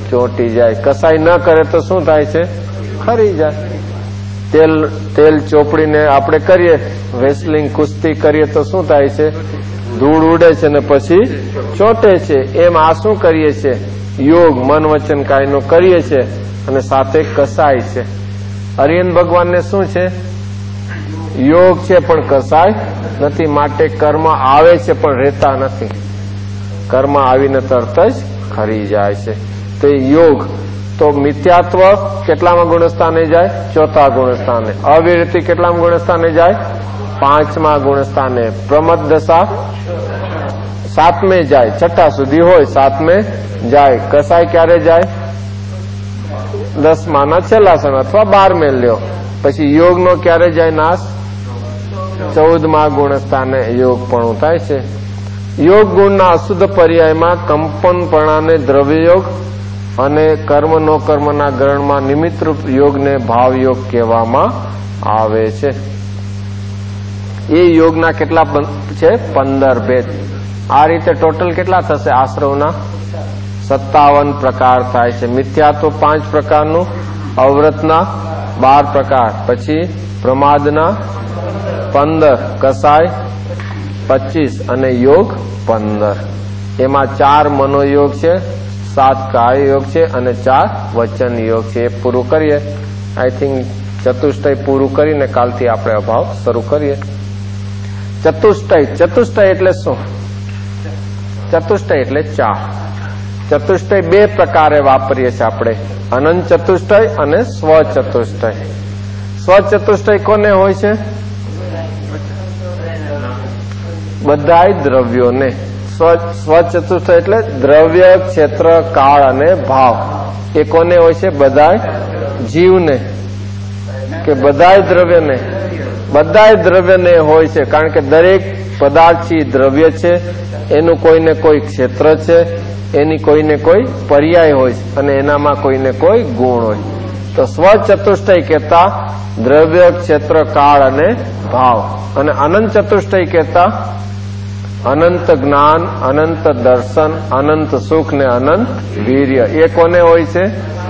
ચોંટી જાય. કસાઈ ન કરે તો શું થાય છે? ખરી જાય. તેલ ચોપડીને આપણે કરીએ, રેસલિંગ કુસ્તી કરીએ તો શું થાય છે? ધૂળ ઉડે છે ને પછી ચોંટે છે. એમ આ શું કરીએ છે? યોગ મન વચન કાયનો કરીએ છે અને સાથે કસાય છે. હરિયન ભગવાનને શું છે? યોગ છે પણ કસાય નથી. માટે કર્મ આવે છે પણ રહેતા નથી. કર્મ આવીને તરત જ ખરી જાય છે. તે યોગ તો મિથ્યાત્વ કેટલામાં ગુણસ્થાને જાય? ચોથા ગુણસ્થાને. અવિરતિ કેટલામાં ગુણસ્થાને જાય? પાંચમા ગુણસ્થાને. પ્રમદ દશા સાતમે જાય. છઠ્ઠા સુધી હોય, સાતમે જાય. કસાય ક્યારે જાય? 10માના છેલ્લા સન અથવા 12મે લ્યો. પછી યોગનો ક્યારે જાય નાશ? 14મા ગુણસ્થાને યોગ પણ થાય છે. યોગ ગુણના અશુદ્ધ પર્યાયમાં કંપનપણાને દ્રવ્યયોગ અને કર્મ નો કર્મના ગ્રહણમાં નિમિત્તરૂપ યોગને ભાવયોગ કહેવામાં આવે છે. એ યોગના કેટલા છે? 15 ભેદ. આ રીતે ટોટલ કેટલા થશે? આશ્રવના 57 પ્રકાર થાય છે. મિથ્યાત્વ 5 પ્રકારનું, અવૃતના 12 પ્રકાર, પછી પ્રમાદના 15, કસાય 25 અને યોગ 15. એમાં 4 મનોયોગ છે, 7 કાય યોગ છે અને 4 વચન યોગ છે. એ પૂરું કરીએ. આઈ થિંક ચતુષ્ટય પૂરું કરીને કાલથી આપણે અભાવ શરૂ કરીએ. ચતુષ્ટય એટલે શું? ચતુષ્ટય એટલે 4. ચતુષ્ટય 2 પ્રકારે વાપરીએ છીએ આપણે, અનંત ચતુષ્ટય અને સ્વચતુષ્ટય. સ્વચતુષ્ટય કોને હોય છે? બધાય દ્રવ્યોને. સ્વચતુષ્ટય એટલે દ્રવ્ય, ક્ષેત્ર, કાળ અને ભાવ. એ કોને હોય છે? બધાય જીવને કે બધાય દ્રવ્યને? બધાય દ્રવ્યને હોય છે. કારણ કે દરેક પદાર્થ દ્રવ્ય છે, એનું કોઈને કોઈ ક્ષેત્ર છે, એની કોઈને કોઈ પર્યાય હોય છે અને એનામાં કોઈને કોઈ ગુણ હોય. તો સ્વચતુષ્ટય કહેતા દ્રવ્ય, ક્ષેત્ર, કાળ અને ભાવ. અને અનંત ચતુષ્ટય કહેતા અનંત જ્ઞાન, અનંત દર્શન, અનંત સુખ ને અનંત વીર્ય. એ કોને હોય છે?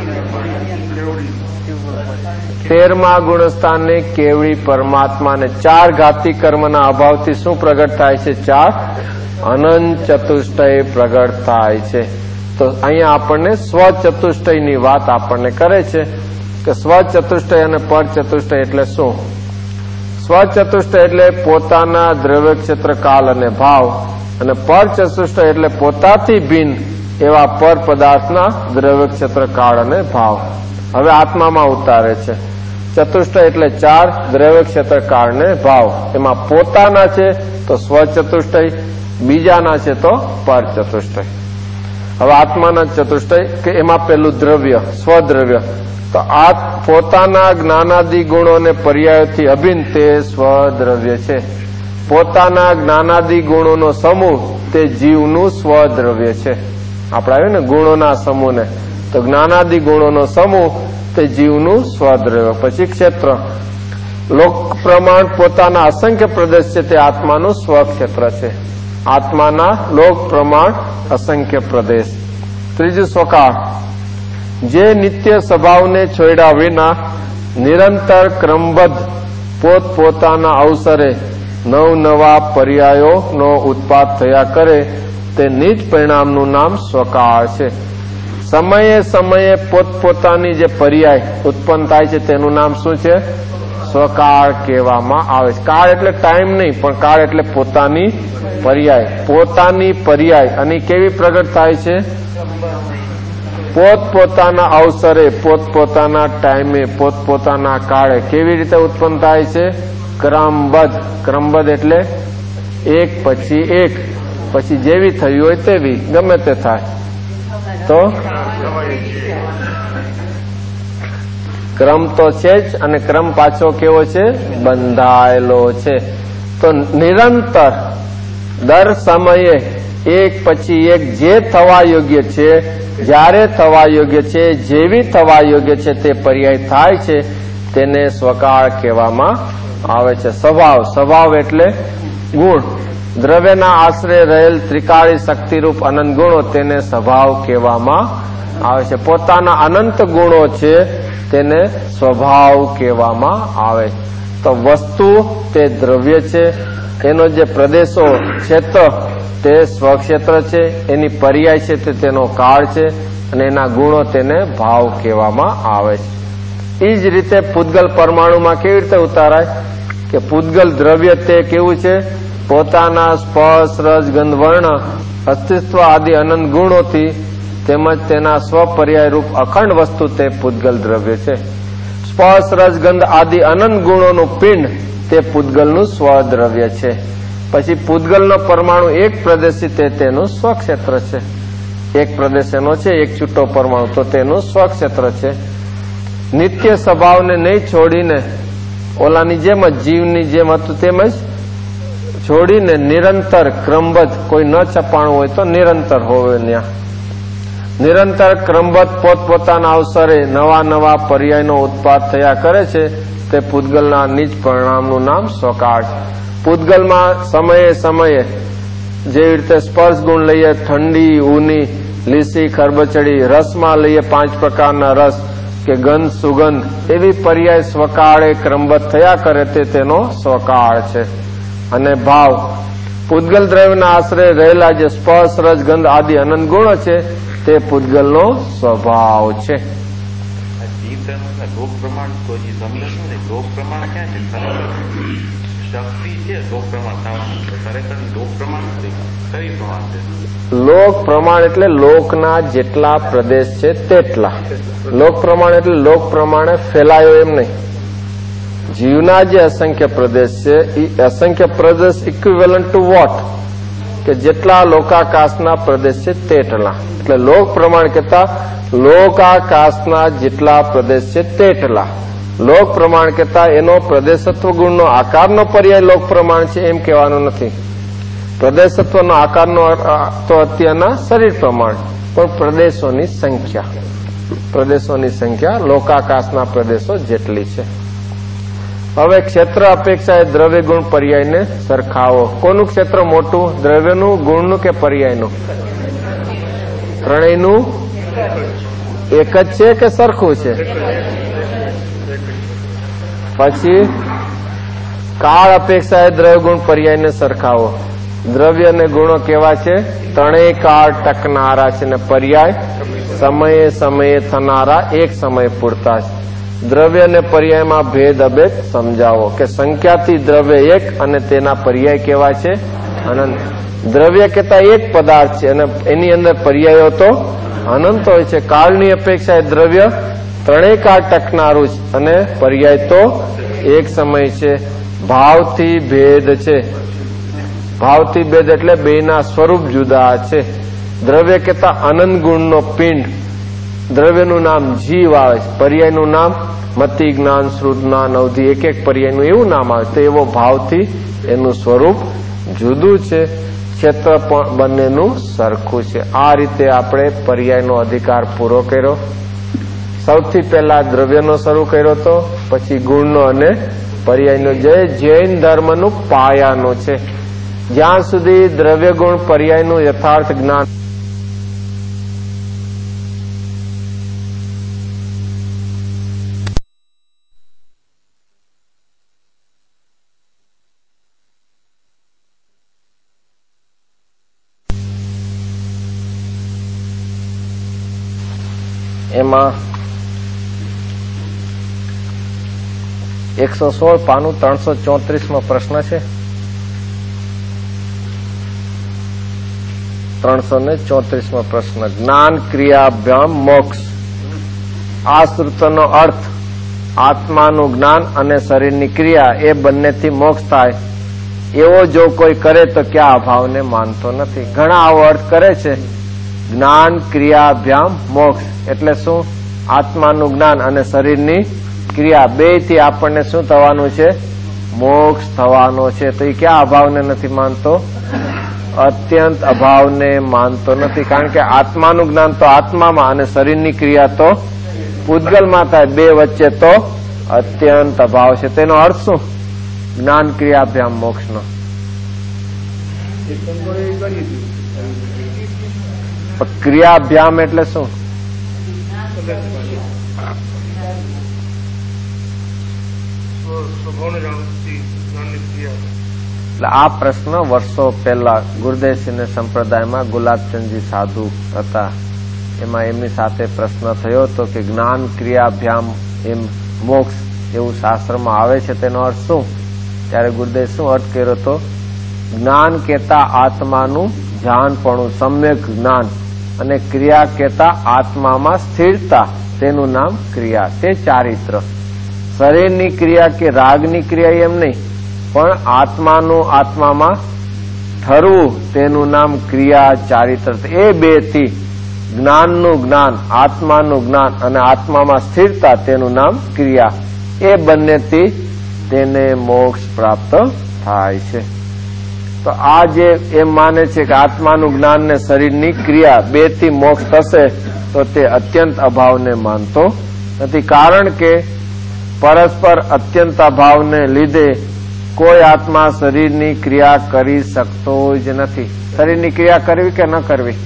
13મા ગુણસ્થાનને કેવળી પરમાત્માને 4 ઘાતી કર્મના અભાવથી શું પ્રગટ થાય છે? 4 અનંત ચતુષ્ટય પ્રગટ થાય છે. તો અહીંયા આપણને સ્વચતુષ્ટયની વાત આપણને કરે છે કે સ્વચતુષ્ટય અને પરચતુષ્ટય એટલે શું? સ્વચતુષ્ટય એટલે પોતાના દ્રવ્ય, ક્ષેત્ર, કાલ અને ભાવ, અને પરચતુષ્ટય એટલે પોતાથી ભિન્ન એવા પર પદાર્થના દ્રવ્ય, ક્ષેત્ર, કાળ અને ભાવ. હવે આત્મામાં ઉતારે છે. ચતુષ્ટય એટલે 4 દ્રવ્ય, ક્ષેત્ર, કાળ ને ભાવ. એમાં પોતાના છે તો સ્વચતુષ્ટય, બીજાના છે તો પરચતુષ્ટય. હવે આત્માના ચતુષ્ટય કે એમાં પેલું દ્રવ્ય, સ્વદ્રવ્ય. તો આ પોતાના જ્ઞાનાદિ ગુણોને પર્યાયોથી અભિન્ન તે સ્વદ્રવ્ય છે. પોતાના જ્ઞાનાદિ ગુણોનો સમૂહ તે જીવનું સ્વદ્રવ્ય છે. આપણે આવ્યું ને ગુણોના સમૂહને, તો જ્ઞાનાદિ ગુણોનો સમૂહ તે જીવનું સ્વદ્રવ્ય. પછી ક્ષેત્ર, લોક પ્રમાણ પોતાના અસંખ્ય પ્રદેશ છે તે આત્માનું સ્વક્ષેત્ર છે. આત્માના લોક પ્રમાણ અસંખ્ય પ્રદેશ. ત્રીજું સ્વકાળ, જે નિત્ય સ્વભાવને છોડ્યા વિના નિરંતર ક્રમબદ્ધ પોતપોતાના અવસરે નવનવા પર્યાયોનો ઉત્પાદ થયા કરે તે નિજ પરિણામનું નામ સ્વકાળ છે. સમયે સમયે પોતપોતાની જે પર્યાય ઉત્પન્ન થાય છે તેનું નામ શું છે? સ્વકાળ કહેવામાં આવે છે. કાળ એટલે ટાઈમ નહીં, પણ કાળ એટલે પોતાની પર્યાય. પોતાની પર્યાય અને કેવી પ્રગટ થાય છે? પોતપોતાના અવસરે, પોતપોતાના ટાઈમે, પોતપોતાના કાળે. કેવી રીતે ઉત્પન્ન થાય છે? ક્રમબદ્ધ. ક્રમબદ્ધ એટલે એક પછી એક, પછી જેવી થયું હોય તેવી, ગમે તે થાય. તો ક્રમ તો છે જ, અને ક્રમ પાછો કેવો છે? બંધાયેલો છે. તો નિરંતર દર સમયે એક પછી એક જે થવા યોગ્ય છે, જ્યારે થવા યોગ્ય છે, જેવી થવા યોગ્ય છે તે પર્યાય થાય છે તેને સ્વકાળ કહેવામાં આવે છે. સ્વભાવ, સ્વભાવ એટલે ગુણ. દ્રવ્યના આશ્રય રહેલ ત્રિકાળી શક્તિરૂપ અનંત ગુણો તેને સ્વભાવ કહેવામાં આવે છે. પોતાના અનંત ગુણો છે તેને સ્વભાવ કહેવામાં આવે. તો વસ્તુ તે દ્રવ્ય છે, એનો જે પ્રદેશો ક્ષેત્ર તે સ્વક્ષેત્ર છે, એની પર્યાય છે તે તેનો કાળ છે, અને એના ગુણો તેને ભાવ કહેવામાં આવે છે. એ જ રીતે પૂતગલ પરમાણુમાં કેવી રીતે ઉતારાય કે પૂતગલ દ્રવ્ય તે કેવું છે, પોતાના સ્પર્શ રસ ગંધ વર્ણ અસ્તિત્વ આદિ અનંત ગુણોથી તેમજ તેના સ્વપર્યાય રૂપ અખંડ વસ્તુ તે પૂતગલ દ્રવ્ય છે. સ્પર્શ રસ ગંધ આદિ અનંત ગુણોનું પિંડ તે પૂતગલનું સ્વદ્રવ્ય છે. પછી પૂતગલનો પરમાણુ એક પ્રદેશી તે તેનું સ્વક્ષેત્ર છે. એક પ્રદેશ એનો છે, એક છૂટો પરમાણુ, તો તેનું સ્વક્ષેત્ર છે. નિત્ય સ્વભાવને નહીં છોડીને ઓલાની જેમ જ જીવની જેમ હતું તેમ જ છોડીને નિરંતર ક્રમબદ્ધ, કોઈ ન છપાણું હોય તો નિરંતર હોવે ત્યાં નિરંતર ક્રમબદ્ધ પોતપોતાના અવસરે નવા નવા પર્યાયનો ઉત્પાદ થયા કરે છે તે પૂતગલના નિજ પરિણામનું નામ સ્વકાળ છે. પૂતગલમાં સમયે સમયે જેવી રીતે સ્પર્શ ગુણ લઈએ ઠંડી, ઊની, લીસી, ખરબચડી, રસમાં લઈએ 5 પ્રકારના રસ કે ગંધ, સુગંધ, એવી પર્યાય સ્વકાળે ક્રમબદ્ધ થયા કરે તે તેનો સ્વકાળ છે. અને ભાવ પૂતગલ દ્રવ્યના આશ્રય રહેલા જે સ્પર્શ રસ ગંધ આદિ અનંત ગુણો છે તે પૂતગલનો સ્વભાવ છે. લોક પ્રમાણ તો જે સમજે છે લોક પ્રમાણ ક્યાં છે, શક્તિ છે લોક પ્રમાણ થવાનું, ખરેખર લોક પ્રમાણ કઈ પ્રમાણ છે? લોક પ્રમાણ એટલે લોકના જેટલા પ્રદેશ છે તેટલા. લોક પ્રમાણ એટલે લોક પ્રમાણે ફેલાયો એમ નહીં. જીવના જે અસંખ્ય પ્રદેશ છે એ અસંખ્ય પ્રદેશ ઇક્વિવેલન્ટ ટુ વોટ, કે જેટલા લોકાકાશના પ્રદેશ છે તેટલા. એટલે લોક પ્રમાણ કહેતા લોકાકાશના જેટલા પ્રદેશ છે તેટલા. લોક પ્રમાણ કહેતા એનો પ્રદેશત્વ ગુણનો આકારનો પર્યાય લોક પ્રમાણ છે એમ કહેવાનું નથી. પ્રદેશત્વનો આકારનો તો અત્યારના શરીર પ્રમાણ, પણ પ્રદેશોની સંખ્યા લોકાકાશના પ્રદેશો જેટલી છે. હવે ક્ષેત્ર અપેક્ષા એ દ્રવ્ય ગુણ પર્યાયને સરખાવો. કોનું ક્ષેત્ર મોટું, દ્રવ્યનું, ગુણનું કે પર્યાયનું? ત્રણેયનું એક જ છે કે સરખું છે? પછી કાળ અપેક્ષા એ દ્રવ્ય ગુણ પર્યાયને સરખાવો. દ્રવ્ય અને ગુણો કેવા છે? ત્રણેય કાળ ટકનારા છે, ને પર્યાય સમયે સમયે થનારા, એક સમય પૂરતા છે. દ્રવ્ય અને પર્યાયમાં ભેદ અભેદ સમજાવો. કે સંખ્યાથી દ્રવ્ય એક અને તેના પર્યાય કેવા છે? અનંત. દ્રવ્ય કહેતા એક પદાર્થ છે અને એની અંદર પર્યાયો તો અનંત હોય છે. કાળની અપેક્ષા દ્રવ્ય ત્રણેય કાળ ટકનારું છે અને પર્યાય તો એક સમય છે. ભાવથી ભેદ છે. ભાવથી ભેદ એટલે બેના સ્વરૂપ જુદા છે. દ્રવ્ય કહેતા અનંત ગુણનો પિંડ, દ્રવ્યનું નામ જીવ આવે છે, પર્યાયનું નામ મતિ, જ્ઞાન, શ્રુત, જ્ઞાન, અવધિ, એક એક પર્યાયનું એવું નામ આવે. તો એવો ભાવથી એનું સ્વરૂપ જુદું છે. ક્ષેત્ર પણ બંનેનું સરખું છે. આ રીતે આપણે પર્યાયનો અધિકાર પૂરો કર્યો. સૌથી પહેલા દ્રવ્યનો શરૂ કર્યો હતો, પછી ગુણનો અને પર્યાયનો. જે જૈન ધર્મનું પાયાનું છે. જ્યાં સુધી દ્રવ્ય ગુણ પર્યાયનું યથાર્થ જ્ઞાન એમાં 116 પાનું 334 પ્રશ્ન છે. 334 પ્રશ્ન. જ્ઞાન ક્રિયાભ્યામ મોક્ષ. આ સૂત્રનો અર્થ આત્માનું જ્ઞાન અને શરીરની ક્રિયા એ બંનેથી મોક્ષ થાય એવો જો કોઈ કરે તો ક્યાં અભાવને માનતો નથી. ઘણા આવો અર્થ કરે છે. જ્ઞાન ક્રિયાભ્યામ મોક્ષ એટલે શું? આત્માનું જ્ઞાન અને શરીરની ક્રિયા બે થી આપણને શું થવાનું છે? મોક્ષ થવાનો છે. તો એ ક્યાં અભાવને નથી માનતો? અત્યંત અભાવને માનતો નથી. કારણ કે આત્માનું જ્ઞાન તો આત્મામાં અને શરીરની ક્રિયા તો પૂતગલમાં થાય. બે વચ્ચે તો અત્યંત અભાવ છે. તેનો અર્થ શું? જ્ઞાન ક્રિયાભ્યામ મોક્ષનો ક્રિયાભ્યામ એટલે શું? આ પ્રશ્ન વર્ષો પહેલા ગુરુદેવસિંહ સંપ્રદાયમાં ગુલાબચંદજી સાધુ હતા, એમાં એમની સાથે પ્રશ્ન થયો હતો કે જ્ઞાન ક્રિયાભ્યામ એમ મોક્ષ એવું શાસ્ત્રમાં આવે છે, તેનો અર્થ શું? ત્યારે ગુરુદેવ શું અર્થ કર્યો હતો? જ્ઞાન કહેતા આત્માનું જાણપણું, સમ્યક જ્ઞાન, અને ક્રિયા કહેતા આત્મામાં સ્થિરતા, તેનું નામ ક્રિયા, તે ચારિત્ર. શરીરની ક્રિયા કે રાગની ક્રિયા એમ નહીં, પણ આત્માનું આત્મામાં ઠરવું, તેનું નામ ક્રિયા ચારિત્ર. એ બે થી જ્ઞાનનું જ્ઞાન, આત્માનું જ્ઞાન અને આત્મામાં સ્થિરતા, તેનું નામ ક્રિયા. એ બંનેથી તેને મોક્ષ પ્રાપ્ત થાય છે. તો આ જે એમ માને છે કે આત્માનું જ્ઞાન ને શરીરની ક્રિયા બે થી મોક્ષ થશે, તો તે અત્યંત અભાવને માનતો નથી. કારણ કે પરસ્પર અત્યંત અભાવને લીધે કોઈ આત્મા શરીરની ક્રિયા કરી શકતો જ નથી. શરીરની ક્રિયા કરવી કે ન કરવી?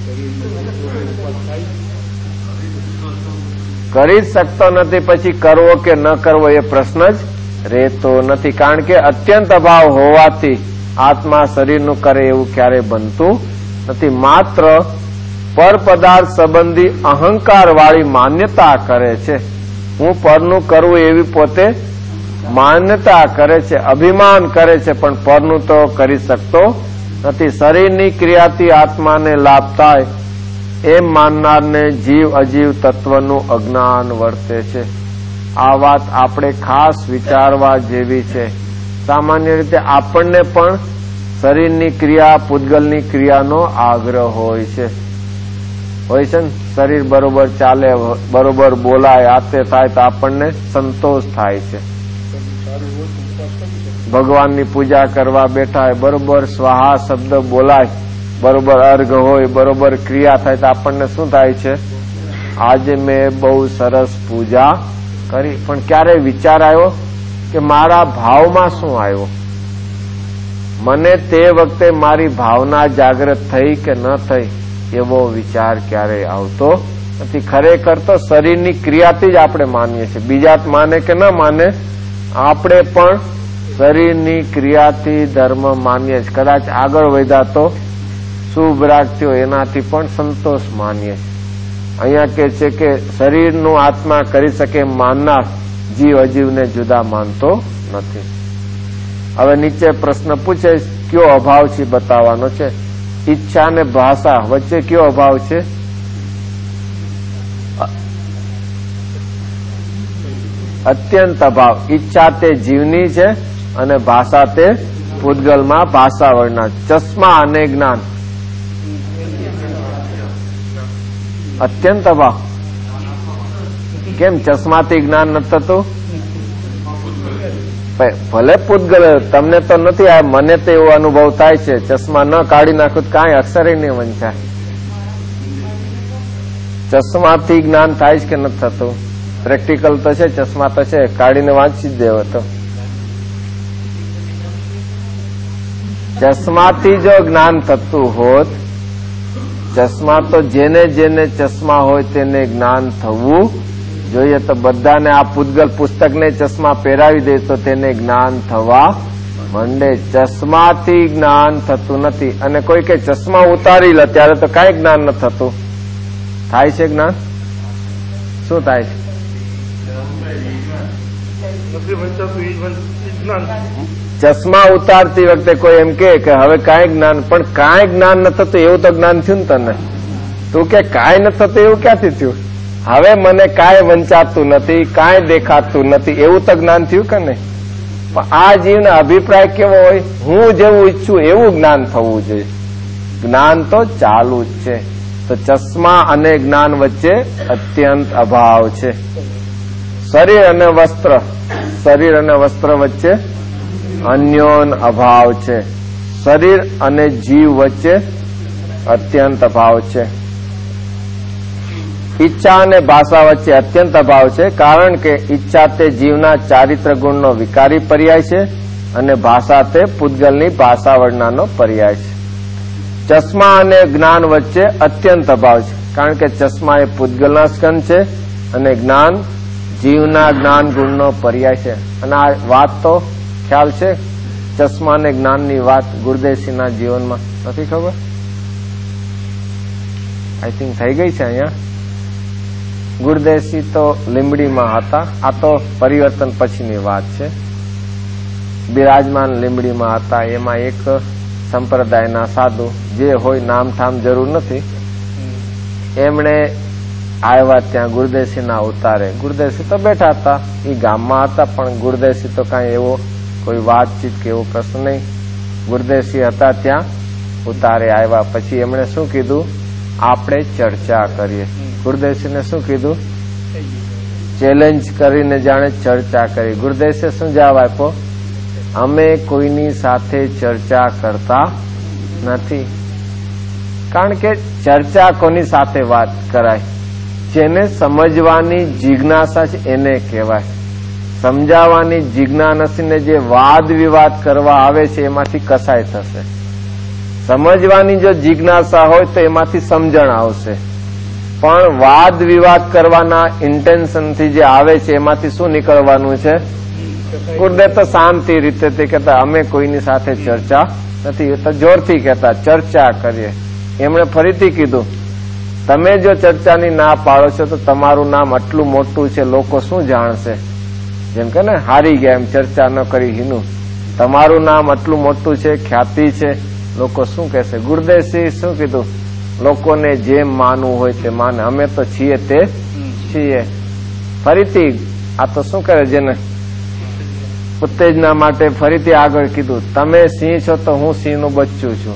કરી શકતો નથી. પછી કરવો કે ન કરવો એ પ્રશ્ન જ રહેતો નથી. કારણ કે અત્યંત અભાવ હોવાથી આત્મા શરીરનું કરે એવું ક્યારેય બનતું નથી. માત્ર પર પદાર્થ સંબંધી અહંકાર વાળી માન્યતા કરે છે. હું પરનું કરવું એવી પોતે માન્યતા કરે છે, અભિમાન કરે છે, પણ પરનું તો કરી શકતો નથી. શરીરની ક્રિયાથી આત્માને લાભ થાય એમ માનનારને જીવ અજીવ તત્વનું અજ્ઞાન વર્તે છે. આ વાત આપણે ખાસ વિચારવા જેવી છે. સામાન્ય રીતે આપણને પણ શરીરની ક્રિયા, પૂતગલની ક્રિયાનો આગ્રહ હોય છે ને? શરીર બરોબર ચાલે, બરોબર બોલાય, આતે થાય તો આપણને સંતોષ થાય છે. ભગવાનની પૂજા કરવા બેઠા હોય, બરોબર સ્વાહા શબ્દ બોલાય, બરોબર અર્ઘ હોય, બરોબર ક્રિયા થાય તો આપણને શું થાય છે? આજે મેં બહુ સરસ પૂજા કરી. પણ ક્યારે વિચાર આવ્યો કે મારા ભાવમાં શું આવ્યો? મને તે વખતે મારી ભાવના જાગૃત થઈ કે ન થઈ એવો વિચાર ક્યારેય આવતો નથી. ખરેખર તો શરીરની ક્રિયાથી જ આપણે માનીએ છીએ. બીજા માને કે ન માને, આપણે પણ શરીરની ક્રિયાથી ધર્મ માનીએ છીએ. કદાચ આગળ વધ્યા તો શુભ રાગ થયો એનાથી પણ સંતોષ માનીએ. અહીંયા કે છે કે શરીરનું આત્મા કરી શકે માનનાર જીવ અજીવને જુદા માનતો નથી. હવે નીચે પ્રશ્ન પૂછે, કયો અભાવ છે બતાવવાનો છે. ઈચ્છા અને ભાષા વચ્ચે કયો અભાવ છે? અત્યંત અભાવ. ઈચ્છા તે જીવની છે અને ભાષા તે પૂતગલમાં ભાષા વર્ણના. ચશ્મા અને જ્ઞાન અત્યંત અભાવ. કેમ ચશ્માથી જ્ઞાન નથી થતું? ભલે પૂતગલ, તમને તો નથી, મને તો એવો અનુભવ થાય છે, ચશ્મા ન કાઢી નાખું તો કાંઈ અક્ષરે નહીં વંચાય. ચશ્માથી જ્ઞાન થાય છે કે નથી થતું? પ્રેક્ટિકલ તો છે, ચશ્મા તો છે, કાઢીને વાંચી જ દેવો. તો ચશ્માથી જો જ્ઞાન થતું હોત, ચશ્મા તો જેને જેને ચશ્મા હોય તેને જ્ઞાન થવું જોઈએ. તો બધાને આ પૂતગલ પુસ્તકને ચશ્મા પહેરાવી દે તો તેને જ્ઞાન થવા માંડે. ચશ્માથી જ્ઞાન થતું નથી. અને કોઈ કે ચશ્મા ઉતારી લે ત્યારે તો કાંઈ જ્ઞાન ન થતું. થાય છે જ્ઞાન? શું થાય છે? ચશ્મા ઉતારતી વખતે કોઈ એમ કે હવે કાંઈ જ્ઞાન, પણ કાંઈ જ્ઞાન ન થતું એવું તો જ્ઞાન થયું ને તને? તું કે કાંઈ ન થતું એવું ક્યાંથી થયું? હવે મને કાંઈ વંચાતું નથી, કાંઈ દેખાતું નથી એવું તો જ્ઞાન થયું કે નહીં? પણ આ જીવનો અભિપ્રાય કેવો હોય? હું જેવું ઈચ્છું એવું જ્ઞાન થવું જોઈએ. જ્ઞાન તો ચાલુ જ છે. તો ચશ્મા અને જ્ઞાન વચ્ચે અત્યંત અભાવ છે. શરીર અને વસ્ત્ર, શરીર અને વસ્ત્ર વચ્ચે અન્યોન અભાવ છે. શરીર અને જીવ વચ્ચે અત્યંત અભાવ છે. ઈચ્છા અને ભાષા વચ્ચે અત્યંત અભાવ છે. કારણ કે ઈચ્છા તે જીવના ચારિત્ર ગુણનો વિકારી પર્યાય છે અને ભાષા તે પૂતગલની ભાષા વર્ણનાનો પર્યાય છે. ચશ્મા અને જ્ઞાન વચ્ચે અત્યંત અભાવ છે. કારણ કે ચશ્મા એ પૂતગલના સ્કંદ છે અને જ્ઞાન જીવના જ્ઞાન ગુણનો પર્યાય છે. અને આ વાત તો ખ્યાલ છે, ચશ્મા અને જ્ઞાનની વાત ગુરુદેવસિંહના જીવનમાં નથી ખબર? આઈ થિંક થઈ ગઈ છે અહીંયા. ગુરુદેવસિંહ તો લીંબડીમાં હતા. આ તો પરિવર્તન પછીની વાત છે. બિરાજમાન લીંબડીમાં હતા. એમાં એક સંપ્રદાયના સાધુ, જે હોય નામઠામ જરૂર નથી, એમણે આવ્યા ત્યાં ગુરુદેવસિંહના ઉતારે. ગુરુદેવસિંહ તો બેઠા હતા, એ ગામમાં હતા, પણ ગુરુદેવસિંહ તો કાંઈ એવો કોઈ વાતચીત કે એવો પ્રશ્ન નહીં. ગુરુદેવસિંહ હતા ત્યાં ઉતારે આવ્યા. પછી એમણે શું કીધું? આપણે ચર્ચા કરીએ. ગુરુદેવસિંહને શું કીધું? ચેલેન્જ કરીને જાણે ચર્ચા કરી. ગુરુદેવસિંહે શું જવાબ આપ્યો? અમે કોઈની સાથે ચર્ચા કરતા નથી. કારણ કે ચર્ચા કોની સાથે વાત કરાય? જેને સમજવાની જિજ્ઞાસા છે એને કહેવાય. સમજાવવાની જિજ્ઞાસાને જે વાદ વિવાદ કરવા આવે છે એમાંથી કસાય થશે. સમજવાની જો જિજ્ઞાસા હોય તો એમાંથી સમજણ આવશે. પણ વાદ વિવાદ કરવાના ઇન્ટેન્શનથી જે આવે છે એમાંથી શું નીકળવાનું છે? ગુરુદેવ તો શાંતિ રીતે તે કહેતા અમે કોઈની સાથે ચર્ચા નથી. તો જોરથી કહેતા ચર્ચા કરીએ. એમણે ફરીથી કીધું, તમે જો ચર્ચાની ના પાડો છો તો તમારું નામ આટલું મોટું છે, લોકો શું જાણશે? જેમ કે ને હારી ગયા એમ ચર્ચા ન કરી હીનું. તમારું નામ આટલું મોટું છે, ખ્યાતિ છે, લોકો શું કહેશે? ગુરુદેવસિંહ શું કીધું? લોકોને જેમ માનવું હોય તે માને, અમે તો છીએ તે છીએ. ફરીથી આ તો શું કરે, જેને ઉત્તેજના માટે ફરીથી આગળ કીધું, તમે સિંહ છો તો હું સિંહનું બચ્ચું છું.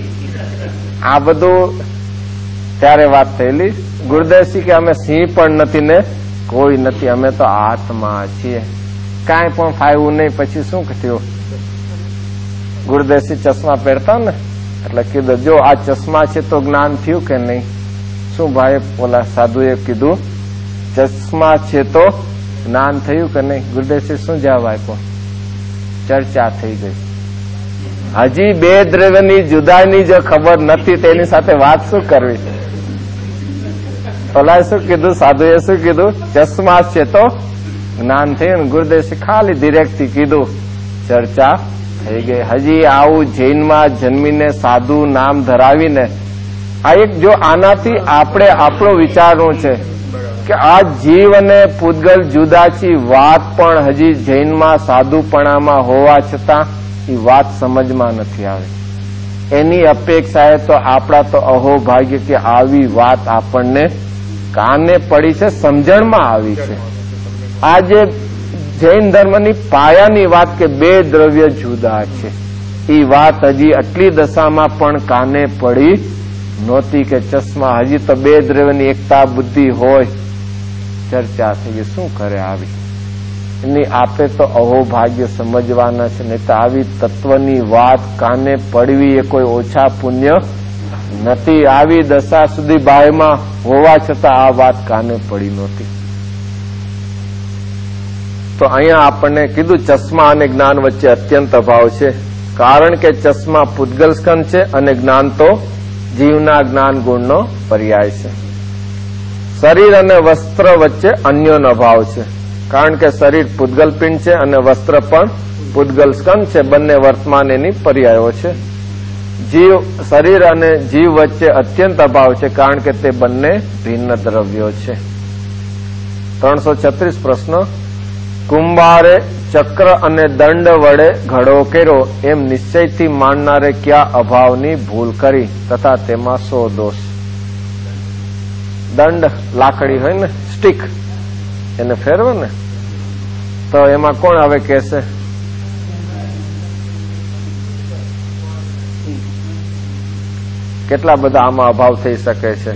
આ બધું ત્યારે વાત થયેલી. ગુરુદેવસિંહ કે અમે સિંહ પણ નથી ને કોઈ નથી, અમે તો આત્મા છીએ. કાંઈ પણ ફાવ્યું નહીં. પછી શું થયું? ગુરુદેવસિંહ ચશ્મા પહેરતા ને એટલે કીધું, જો આ ચશ્મા છે તો જ્ઞાન થયું કે નહીં? શું ભાઈ ઓલા સાધુએ કીધું, ચશ્મા છે તો જ્ઞાન થયું કે નહીં? ગુરુદેવસિંહ શું જવાબ આપ્યો? ચર્ચા થઈ ગઈ. હજી બે દ્રવ્યની જુદાઈની જો ખબર નથી તેની સાથે વાત શું કરવી? ઓલા શું કીધું? સાધુએ શું કીધું? ચશ્મા છે તો જ્ઞાન થયું. ગુરુદેવસિંહ ખાલી ડિરેક્ટથી કીધું ચર્ચા થઈ ગઈ. હજી આવું જૈનમાં જન્મીને સાધુ નામ ધરાવીને આ એક જો આનાથી આપણે આપણો વિચારવું છે કે આ જીવ અને પૂતગલ જુદાથી વાત પણ હજી જૈનમાં સાધુપણામાં હોવા છતાં એ વાત સમજમાં નથી આવી. એની અપેક્ષાએ તો આપણા તો અહોભાગ્ય કે આવી વાત આપણને કાને પડી છે, સમજણમાં આવી છે. આજે જૈન ધર્મની પાયાની વાત કે બે દ્રવ્ય જુદા છે, એ વાત હજી આટલી દશામાં પણ કાને પડી નહોતી કે ચશ્મા હજી તો બે દ્રવ્યની એકતા બુદ્ધિ હોય. ચર્ચા થઈ ગઈ. શું કરે આવી? એની આપે તો અહોભાગ્ય સમજવાના છે, નહીં તો આવી તત્વની વાત કાને પડવી એ કોઈ ઓછા પુણ્ય નથી. આવી દશા સુધી બાયમાં હોવા છતાં આ વાત કાને પડી નહોતી. તો અહીંયા આપણને કીધું ચશ્મા અને જ્ઞાન વચ્ચે અત્યંત અભાવ છે. કારણ કે ચશ્મા પૂતગલ સ્કંધ છે અને જ્ઞાન તો જીવના જ્ઞાન ગુણનો પર્યાય છે. શરીર અને વસ્ત્ર વચ્ચે અન્યોનો અભાવ છે. કારણ કે શરીર પૂતગલ પિંડ છે અને વસ્ત્ર પણ પૂતગલ સ્કંધ છે. બંને વર્તમાન એની પર્યાયો છે. શરીર અને જીવ વચ્ચે અત્યંત અભાવ છે, કારણ કે તે બંને ભિન્ન દ્રવ્યો છે. 336 પ્રશ્ન. કુંભારે ચક્ર અને દંડ વડે ઘડો કર્યો એમ નિશ્ચયથી માનનારે ક્યાં અભાવની ભૂલ કરી તથા તેમાં શો દોષ? દંડ લાકડી હોય ને, સ્ટીક, એને ફેરવે ને, તો એમાં કોણ હવે કહેશે? કેટલા બધા આમાં અભાવ થઈ શકે છે?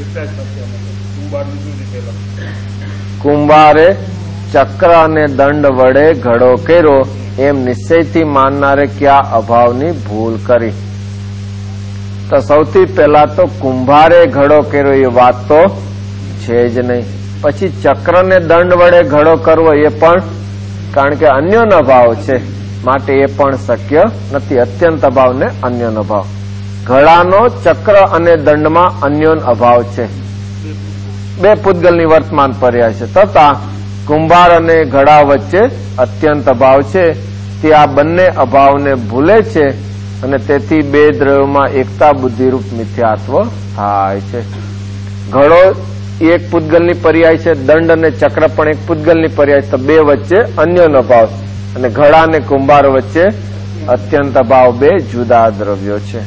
કુંભારે ચક્ર અને દંડ વડે ઘડો કર્યો એમ નિશ્ચયથી માનનારે ક્યાં અભાવની ભૂલ કરી? તો સૌથી પહેલા તો કુંભારે ઘડો કર્યો એ વાત તો છે જ નહીં. પછી ચક્ર ને દંડ વડે ઘડો કરવો એ પણ, કારણ કે અન્યોનો અભાવ છે માટે એ પણ શક્ય નથી. અત્યંત અભાવ ને અન્યોનો અભાવ. ઘડાનો ચક્ર અને દંડમાં અન્યોનો અભાવ છે. બે પૂતગલની વર્તમાન પર્યાય છે. તથા કુંભાર અને ઘડા વચ્ચે અત્યંત અભાવ છે તે આ બંને અભાવને ભૂલે છે અને તેથી બે દ્રવ્યોમાં એકતા બુદ્ધિરૂપ મિથ્યાત્વ થાય છે. ઘડો એક પૂતગલની પર્યાય છે, દંડ અને ચક્ર પણ એક પૂતગલની પર્યાય, તો બે વચ્ચે અન્યનો અભાવ, અને ઘડા અને કુંભાર વચ્ચે અત્યંત અભાવ, બે જુદા દ્રવ્યો છે.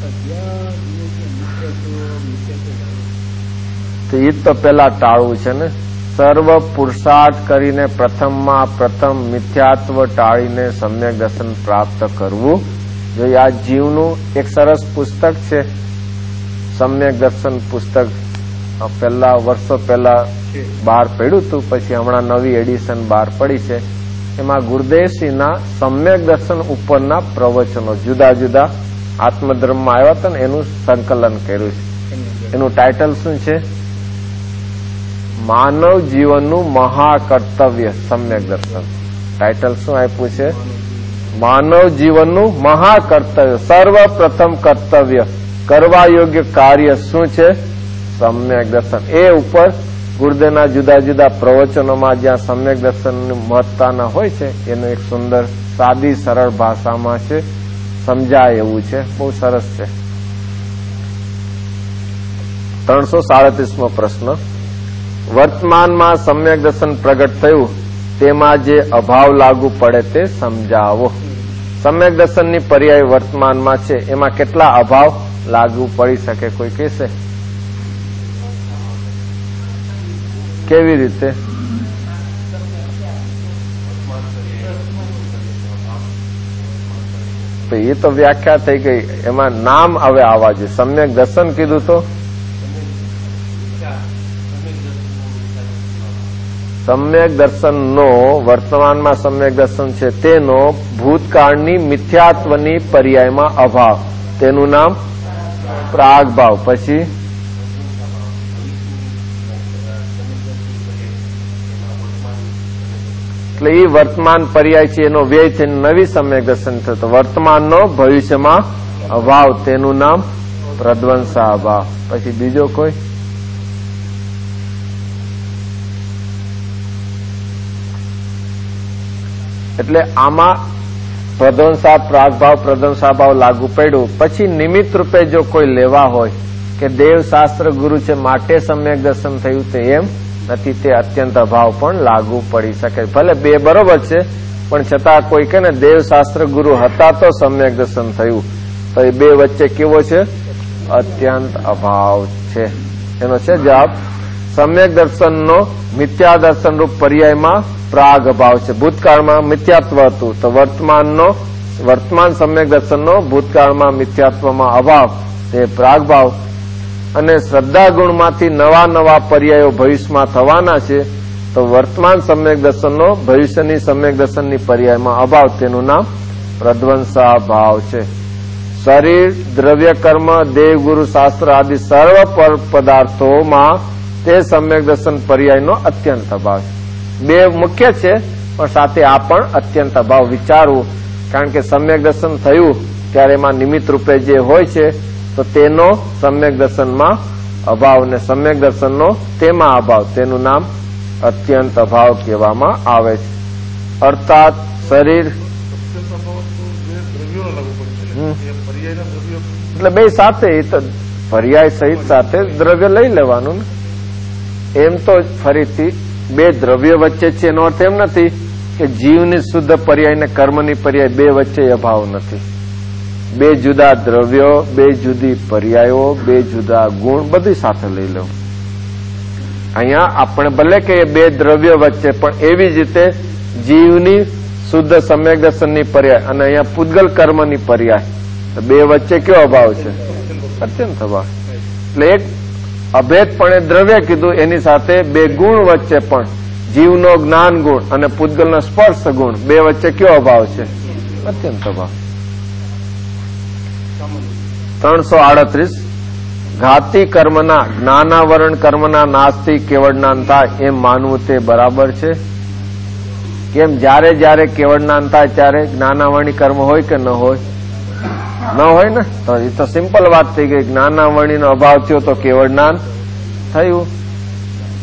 તો એ તો પેલા ટાળવું છે ને. સર્વ પુરુષાર્થ કરીને પ્રથમમાં પ્રથમ મિથ્યાત્વ ટાળીને સમ્યક દર્શન પ્રાપ્ત કરવું જોઈએ. આ જીવનું એક સરસ પુસ્તક છે, સમ્યક દર્શન પુસ્તક. પહેલા વર્ષો પહેલા બહાર પડ્યું હતું, પછી હમણાં નવી એડિશન બહાર પડી છે. એમાં ગુરુદેવસિંહના સમ્યક દર્શન ઉપરના પ્રવચનો જુદા જુદા આત્મધર્મમાં આવ્યા હતા ને એનું સંકલન કર્યું છે. એનું ટાઇટલ શું છે? માનવ જીવનનું મહાકર્તવ્ય સમ્યક દર્શન. ટાઇટલ શું આપ્યું છે? માનવ જીવનનું મહાકર્તવ્ય, સર્વપ્રથમ કર્તવ્ય, કરવા યોગ્ય કાર્ય શું છે? સમ્યક દર્શન. એ ઉપર ગુરુદેવના જુદા જુદા પ્રવચનોમાં જ્યાં સમ્યક દર્શનની મહત્તાના હોય છે એનું એક સુંદર સાદી સરળ ભાષામાં છે, સમજાય એવું છે, બહુ સરસ છે. 337મો પ્રશ્ન. વર્તમાનમાં સમ્યક દર્શન પ્રગટ થયું તેમાં જે અભાવ લાગુ પડે તે સમજાવો. સમ્યક દર્શનની પર્યાય વર્તમાનમાં છે, એમાં કેટલા અભાવ લાગુ પડી શકે? કોઈ કહેશે? કેવી રીતે? એ તો વ્યાખ્યા થઈ ગઈ, એમાં નામ હવે આવવા જોઈએ. સમ્યક દર્શન કીધું તો સમ્યક દર્શનનો વર્તમાનમાં સમ્યક દર્શન છે તેનો ભૂતકાળની મિથ્યાત્વની પર્યાયમાં અભાવ, તેનું નામ પ્રાગભાવ. પછી એટલે એ વર્તમાન પર્યાય છે એનો વ્યય છે, નવી સમ્યક દર્શન થતો વર્તમાનનો ભવિષ્યમાં અભાવ, તેનું નામ પ્રધ્વંસા અભાવ. પછી બીજો કોઈ? એટલે આમાં પ્રધ્વંસા પ્રાગભાવ પ્રધ્વંસાભાવ લાગુ પડ્યું. પછી નિમિત્ત રૂપે જો કોઈ લેવા હોય કે દેવ શાસ્ત્ર ગુરુ છે માટે સમ્યક દર્શન થયું, તે એમ નથી. તે અત્યંત અભાવ પણ લાગુ પડી શકે. ભલે બે બરોબર છે, પણ છતાં કોઈ કે ને દેવ શાસ્ત્ર ગુરુ હતા તો સમ્યક દર્શન થયું, તો એ બે વચ્ચે કેવો છે? અત્યંત અભાવ છે. એનો છે જવાબ સમ્યક દર્શનનો મિથ્યા દર્શન રૂપ પર્યાયમાં પ્રાગ અભાવ છે. ભૂતકાળમાં મિથ્યાત્વ હતું, તો વર્તમાન સમ્યક દર્શનનો ભૂતકાળમાં મિથ્યાત્વમાં અભાવ, તે પ્રાગભાવ. અને શ્રદ્ધા ગુણમાંથી નવા નવા પર્યાયો ભવિષ્યમાં થવાના છે, તો વર્તમાન સમ્યક દર્શનનો ભવિષ્યની સમ્યક દર્શનની પર્યાયમાં અભાવ, તેનું નામ પ્રધ્વંસા ભાવ છે. શરીર, દ્રવ્ય કર્મ, દેવ ગુરુ શાસ્ત્ર આદિ સર્વ પદાર્થોમાં તે સમ્યક દર્શન પર્યાયનો અત્યંત અભાવ છે. બે મુખ્ય છે, પણ સાથે આ પણ અત્યંત અભાવ વિચારવું. કારણ કે સમ્યક દર્શન થયું ત્યારે એમાં નિમિત્ત રૂપે જે હોય છે તો તેનો સમ્યક દર્શનમાં અભાવ, ને સમ્યક દર્શનનો તેમાં અભાવ, તેનું નામ અત્યંત અભાવ કહેવામાં આવે છે. અર્થાત શરીર એટલે બે સાથે, એ તો પર્યાય સહિત સાથે દ્રવ્ય લઈ લેવાનું ને. એમ તો ફરીથી બે દ્રવ્ય વચ્ચે છે એનો અર્થ એમ નથી કે જીવની શુદ્ધ પર્યાય ને કર્મની પર્યાય બે વચ્ચે અભાવ નથી. બે જુદા દ્રવ્યો, બે જુદી પર્યાયો, બે જુદા ગુણ, બધું સાથે લઈ લેવું. અહીંયા આપણે ભલે કે બે દ્રવ્ય વચ્ચે, પણ એવી જ રીતે જીવની શુદ્ધ સમ્યક દર્શનની પર્યાય અને અહીંયા પૂતગલ કર્મની પર્યાય, બે વચ્ચે કયો અભાવ છે? અત્યંત અભાવ. એટલે એક અભેદપણે દ્રવ્ય કીધું, એની સાથે બે ગુણ વચ્ચે પણ જીવનો જ્ઞાન ગુણ અને પૂતગલનો સ્પર્શ ગુણ, બે વચ્ચે કયો અભાવ છે? અત્યંત અભાવ. 338 ઘાતી કર્મના જ્ઞાનાવરણ કર્મના નાશથી કેવળ જ્ઞાન થાય એમ માનવું તે બરાબર છે? કેમ જ્યારે જ્યારે કેવળ જ્ઞાન થાય ત્યારે જ્ઞાનાવરણી કર્મ હોય કે ન હોય? ન હોય ને. તો એ તો સિમ્પલ વાત થઈ ગઈ. જ્ઞાનાવરણીનો અભાવ થયો તો કેવળ જ્ઞાન થયું.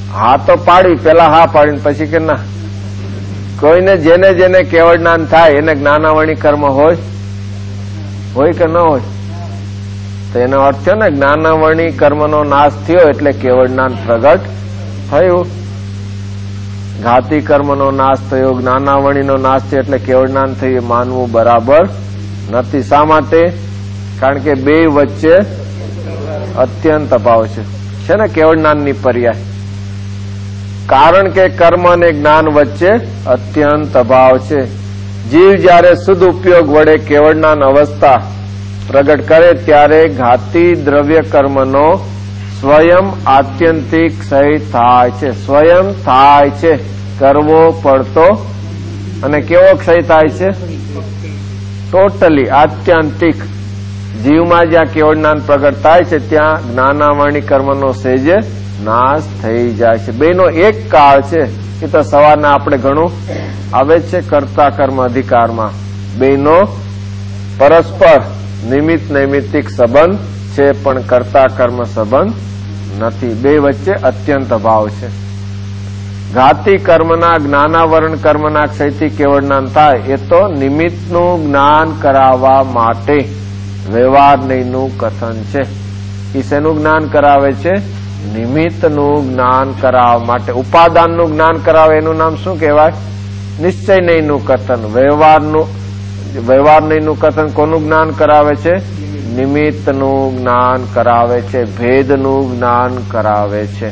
હા તો પાડી, પેલા હા પાડીને પછી કે ના. કોઈને જેને જેને કેવળ જ્ઞાન થાય એને જ્ઞાનાવરણી કર્મ હોય કે ન હોય? તો એનો અર્થ છે ને જ્ઞાનાવરણી કર્મનો નાશ થયો એટલે કેવળ જ્ઞાન પ્રગટ થયું. ઘાતી કર્મનો નાશ થયો, જ્ઞાનાવરણીનો નાશ થયો એટલે કેવળ જ્ઞાન થયું, માનવું બરાબર નથી. શા માટે? કારણ કે બે વચ્ચે અત્યંત અભાવ છે ને કેવળ જ્ઞાનની પર્યાય. કારણ કે કર્મ અને જ્ઞાન વચ્ચે અત્યંત અભાવ છે. જીવ જ્યારે શુદ્ધ ઉપયોગ વડે કેવળ જ્ઞાન અવસ્થા પ્રગટ કરે ત્યારે ઘાતી દ્રવ્ય કર્મનો સ્વયં આત્યંતિક ક્ષય થાય છે. સ્વયં થાય છે, કરવો પડતો. અને કેવો ક્ષય થાય છે? ટોટલી આત્યંતિક. જીવમાં જ્યાં કેવળ જ્ઞાન પ્રગટ થાય છે ત્યાં જ્ઞાનાવરણી કર્મનો સેજે નાશ થઈ જાય છે. બેનો એક કાળ છે. એ તો સવારના આપણે ઘણું આવે છે કર્તા કર્મ અધિકારમાં. બેનો પરસ્પર નિમિત્ત નૈમિત્તિક સંબંધ છે પણ કર્તા કર્મ સંબંધ નથી. બે વચ્ચે અત્યંત અભાવ છે. ઘાતી કર્મના જ્ઞાનાવરણ કર્મના ક્ષયથી કેવળ જ્ઞાન થાય એ તો નિમિત્તનું જ્ઞાન કરાવવા માટે વ્યવહારનયનું કથન છે. એ શેનું જ્ઞાન કરાવે છે? નિમિત્તનું જ્ઞાન કરાવવા માટે. ઉપાદાનનું જ્ઞાન કરાવે એનું નામ શું કહેવાય? નિશ્ચયનયનું કથન. વ્યવહારનયનું કથન કોનું જ્ઞાન કરાવે છે? નિમિત્તનું જ્ઞાન કરાવે છે, ભેદનું જ્ઞાન કરાવે છે.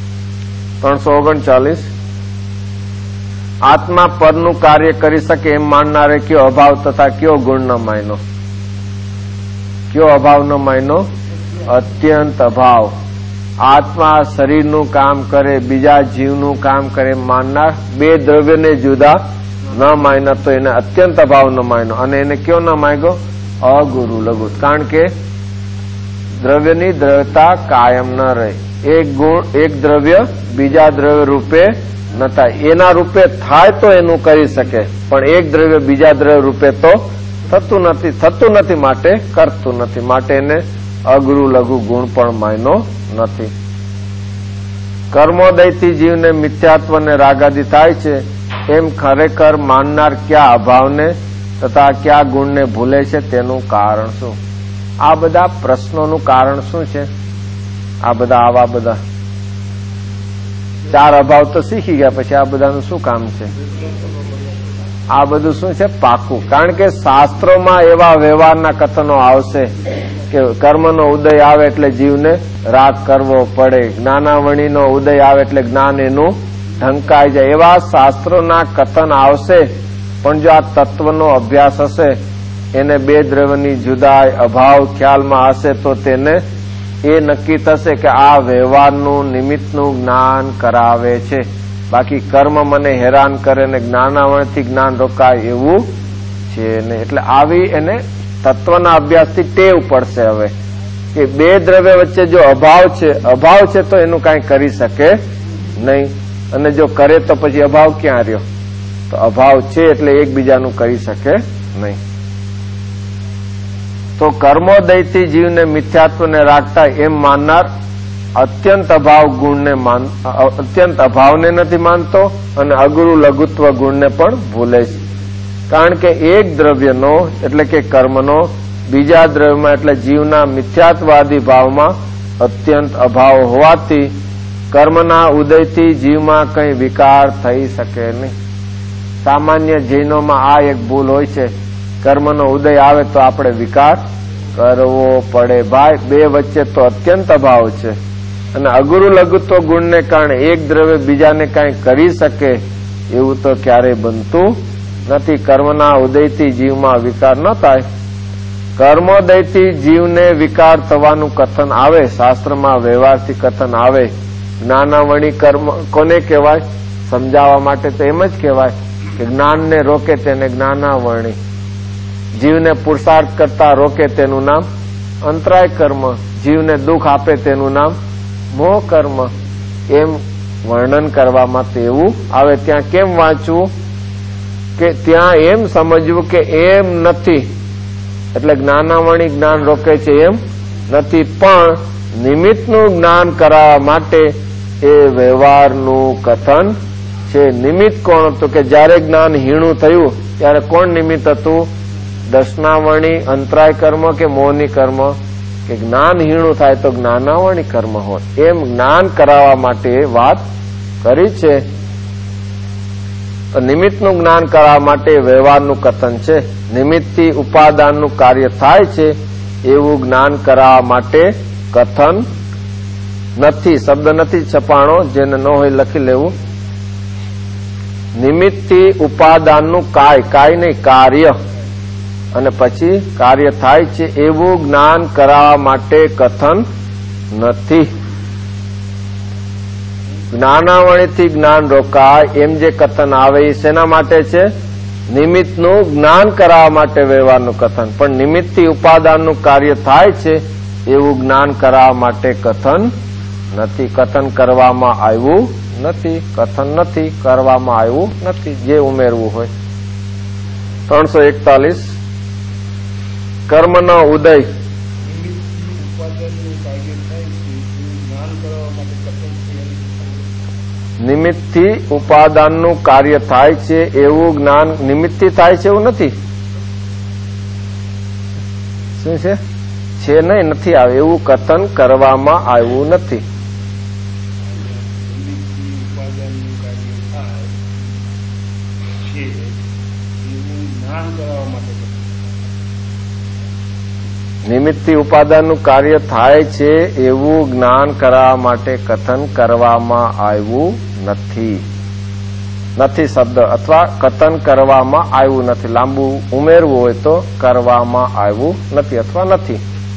339 આત્મા પરનું કાર્ય કરી શકે એમ માનનારે કયો અભાવ તથા કયો ગુણ ન માયનો? કયો અભાવ ન માયનો? અત્યંત અભાવ. આત્મા શરીરનું કામ કરે, બીજા જીવનું કામ કરે માનનાર બે દ્રવ્યને જુદા ન માન્યા તો એને અત્યંત અભાવ ન માન્યો. અને એને કયો ન માગ્યો? અગુરુ લઘુ. કારણ કે દ્રવ્યની દ્રવ્યતા કાયમ ન રહે. એક દ્રવ્ય બીજા દ્રવ્ય રૂપે ન થાય. એના રૂપે થાય તો એનું કરી શકે, પણ એક દ્રવ્ય બીજા દ્રવ્ય રૂપે તો થતું નથી માટે કરતું નથી. માટે એને અગુરુ લઘુ ગુણ પણ માન્યો નથી. કર્મોદયથી જીવને મિથ્યાત્વ ને રાગાદી થાય છે એમ ખરેખર માનનાર ક્યાં અભાવને તથા ક્યાં ગુણને ભૂલે છે તેનું કારણ શું? આ બધા પ્રશ્નોનું કારણ શું છે? આ બધા આવા બધા ચાર અભાવ તો શીખી ગયા, પછી આ બધાનું શું કામ છે? આ બધું શું છે? પાકું. કારણ કે શાસ્ત્રોમાં એવા વ્યવહારના કથનો આવશે કે કર્મનો ઉદય આવે એટલે જીવને રાગ કરવો પડે, જ્ઞાનાવણીનો ઉદય આવે એટલે જ્ઞાન એનું ઢંકાઈ જાય. એવા શાસ્ત્રોના કથન આવશે. પણ જો આ તત્વનો અભ્યાસ હશે, એને બે દ્રવ્યની જુદાઈ અભાવ ખ્યાલમાં હશે તો તેને એ નક્કી થશે કે આ વ્યવહારનું નિમિત્તનું જ્ઞાન કરાવે છે. બાકી કર્મ મને હેરાન કરે ને જ્ઞાનાવરણથી જ્ઞાન રોકાય એવું છે ને. એટલે આવી એને તત્વના અભ્યાસથી ટેવ પડશે હવે કે બે દ્રવ્ય વચ્ચે જો અભાવ છે તો એનું કાંઈ કરી શકે નહીં. અને જો કરે તો પછી અભાવ ક્યાં રહ્યો? તો અભાવ છે એટલે એકબીજાનું કરી શકે નહીં. તો કર્મોદયથી જીવને મિથ્યાત્વને રાખતા એમ માનનાર અત્યંત અભાવને નથી માનતો અને અગુરુ લઘુત્વ ગુણને પણ ભૂલે છે. કારણ કે એક દ્રવ્યનો એટલે કે કર્મનો બીજા દ્રવ્યમાં એટલે જીવના મિથ્યાત્વાદી ભાવમાં અત્યંત અભાવ હોવાથી કર્મના ઉદયથી જીવમાં કંઈ વિકાર થઈ શકે નહીં. સામાન્ય જૈનોમાં આ એક ભૂલ હોય છે, કર્મનો ઉદય આવે તો આપણે વિકાર કરવો પડે. ભાઈ, બે વચ્ચે તો અત્યંત અભાવ છે અને અગુરુ લઘુત્વ ગુણને કારણે એક દ્રવ્ય બીજાને કાંઈ કરી શકે એવું તો ક્યારેય બનતું નથી. કર્મના ઉદયથી જીવમાં વિકાર ન થાય. કર્મોદયથી જીવને વિકાર થવાનું કથન આવે, શાસ્ત્રમાં વ્યવહારથી કથન આવે. જ્ઞાનાવરણી કર્મ કોને કહેવાય? સમજાવવા માટે તો એમ જ કહેવાય કે જ્ઞાનને રોકે તેને જ્ઞાનાવરણી, જીવને પુરુષાર્થ કરતા રોકે તેનું નામ અંતરાય કર્મ, જીવને દુઃખ આપે તેનું નામ મોહ કર્મ. એમ વર્ણન કરવામાં તો એવું આવે. ત્યાં કેમ વાંચવું કે ત્યાં એમ સમજવું કે એમ નથી એટલે જ્ઞાનાવરણી જ્ઞાન રોકે છે એમ નથી, પણ નિમિત્તનું જ્ઞાન કરાવવા માટે એ વ્યવહારનું કથન છે. નિમિત્ત કોણ હતું? કે જયારે જ્ઞાન હીણું થયું ત્યારે કોણ નિમિત્ત હતું? દર્શનાવરણી અંતરાય કર્મ કે મોહની કર્મ? કે જ્ઞાન હીણું થાય તો જ્ઞાનાવરણી કર્મ હોય. એમ જ્ઞાન કરાવવા માટે વાત કરી છે. નિમિત્તનું જ્ઞાન કરાવવા માટે વ્યવહારનું કથન છે. નિમિત્તથી ઉપાદાનનું કાર્ય થાય છે એવું જ્ઞાન કરાવવા માટે કથન નથી. શબ્દ નથી છપાણો, જેને ન હોય લખી લેવું. નિમિત્તથી ઉપાદાનનું કાય નહીં કાર્ય, અને પછી કાર્ય થાય છે એવું જ્ઞાન કરાવવા માટે કથન નથી. જ્ઞાનાવરણીથી જ્ઞાન રોકાય એમ જે કથન આવે એ શેના માટે છે? નિમિત્તનું જ્ઞાન કરાવવા માટે વ્યવહારનું કથન. પણ નિમિત્તથી ઉપાદાનનું કાર્ય થાય છે એવું જ્ઞાન કરાવવા માટે કથન નથી. કથન કરવામાં આવ્યું નથી. કથન નથી કરવામાં આવ્યું નથી. જે ઉમેરવું હોય. 341 કર્મનો ઉદય. નિમિત્તથી ઉપાદાનનું કાર્ય થાય છે એવું જ્ઞાન નિમિત્તથી થાય છે એવું નથી. શું છે? છે નહીં, નથી આવે એવું કથન કરવામાં આવ્યું નથી. નિમિત્તથી ઉપાદાનનું કાર્ય થાય છે એવું જ્ઞાન કરાવવા માટે કથન કરવામાં આવ્યું નથી. નથી શબ્દ અથવા કથન કરવામાં આવ્યું નથી. લાંબુ ઉમેરવું હોય તો કરવામાં આવ્યું નથી અથવા નથી.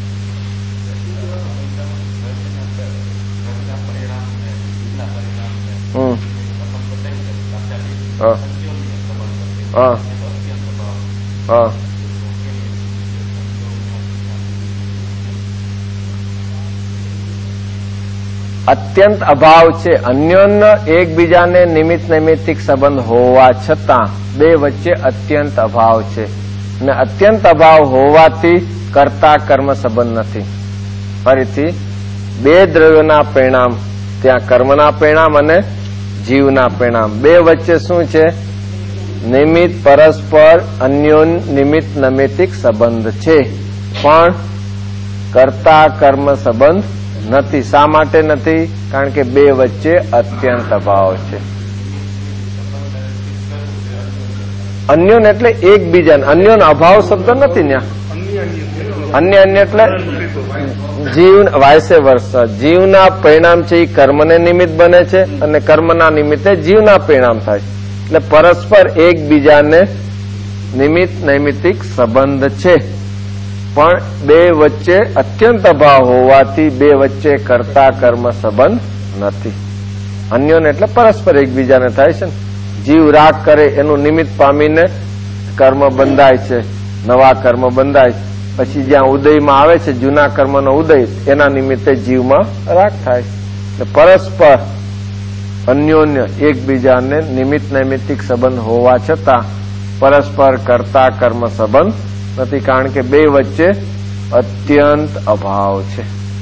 અત્યંત અભાવ છે. અન્યોન્ય એકબીજાને નિમિત્ત નૈમિત્તિક સંબંધ હોવા છતાં બે વચ્ચે અત્યંત અભાવ છે. અને અત્યંત અભાવ હોવાથી કર્તા કર્મ સંબંધ નથી. ફરીથી બે દ્રવ્યોના પરિણામ, ત્યાં કર્મના પરિણામ અને જીવના પરિણામ, બે વચ્ચે શું છે? નિમિત્ત પરસ્પર અન્યોન્ય નિમિત્ત નૈમિત્તિક સંબંધ છે, પણ કર્તા કર્મ સંબંધ નથી. શા માટે નથી? કારણ કે બે વચ્ચે અત્યંત અભાવ છે. અન્યોન એટલે એકબીજા. અન્યોન અભાવ શબ્દ નથી ત્યાં. અન્ય અન્ય એટલે જીવ, વાયસે વર્ષ. જીવના પરિણામ છે એ કર્મને નિમિત્ત બને છે અને કર્મના નિમિત્તે જીવના પરિણામ થાય છે. એટલે પરસ્પર એકબીજાને નિમિત્ત નૈમિત્તિક સંબંધ છે, પણ બે વચ્ચે અત્યંત અભાવ હોવાથી બે વચ્ચે કર્તા કર્મ સંબંધ નથી. અન્યોને એટલે પરસ્પર એકબીજાને થાય છે ને. જીવ રાગ કરે એનું નિમિત્ત પામીને કર્મ બંધાય છે, નવા કર્મ બંધાય. પછી જ્યાં ઉદયમાં આવે છે જૂના કર્મનો ઉદય, એના નિમિત્તે જીવમાં રાગ થાય. એટલે પરસ્પર અન્યોન્ય એકબીજાને નિમિત્ત નૈમિત્તિક સંબંધ હોવા છતાં પરસ્પર કર્તા કર્મ સંબંધ નથી, કારણ કે બે વચ્ચે અત્યંત અભાવ છે.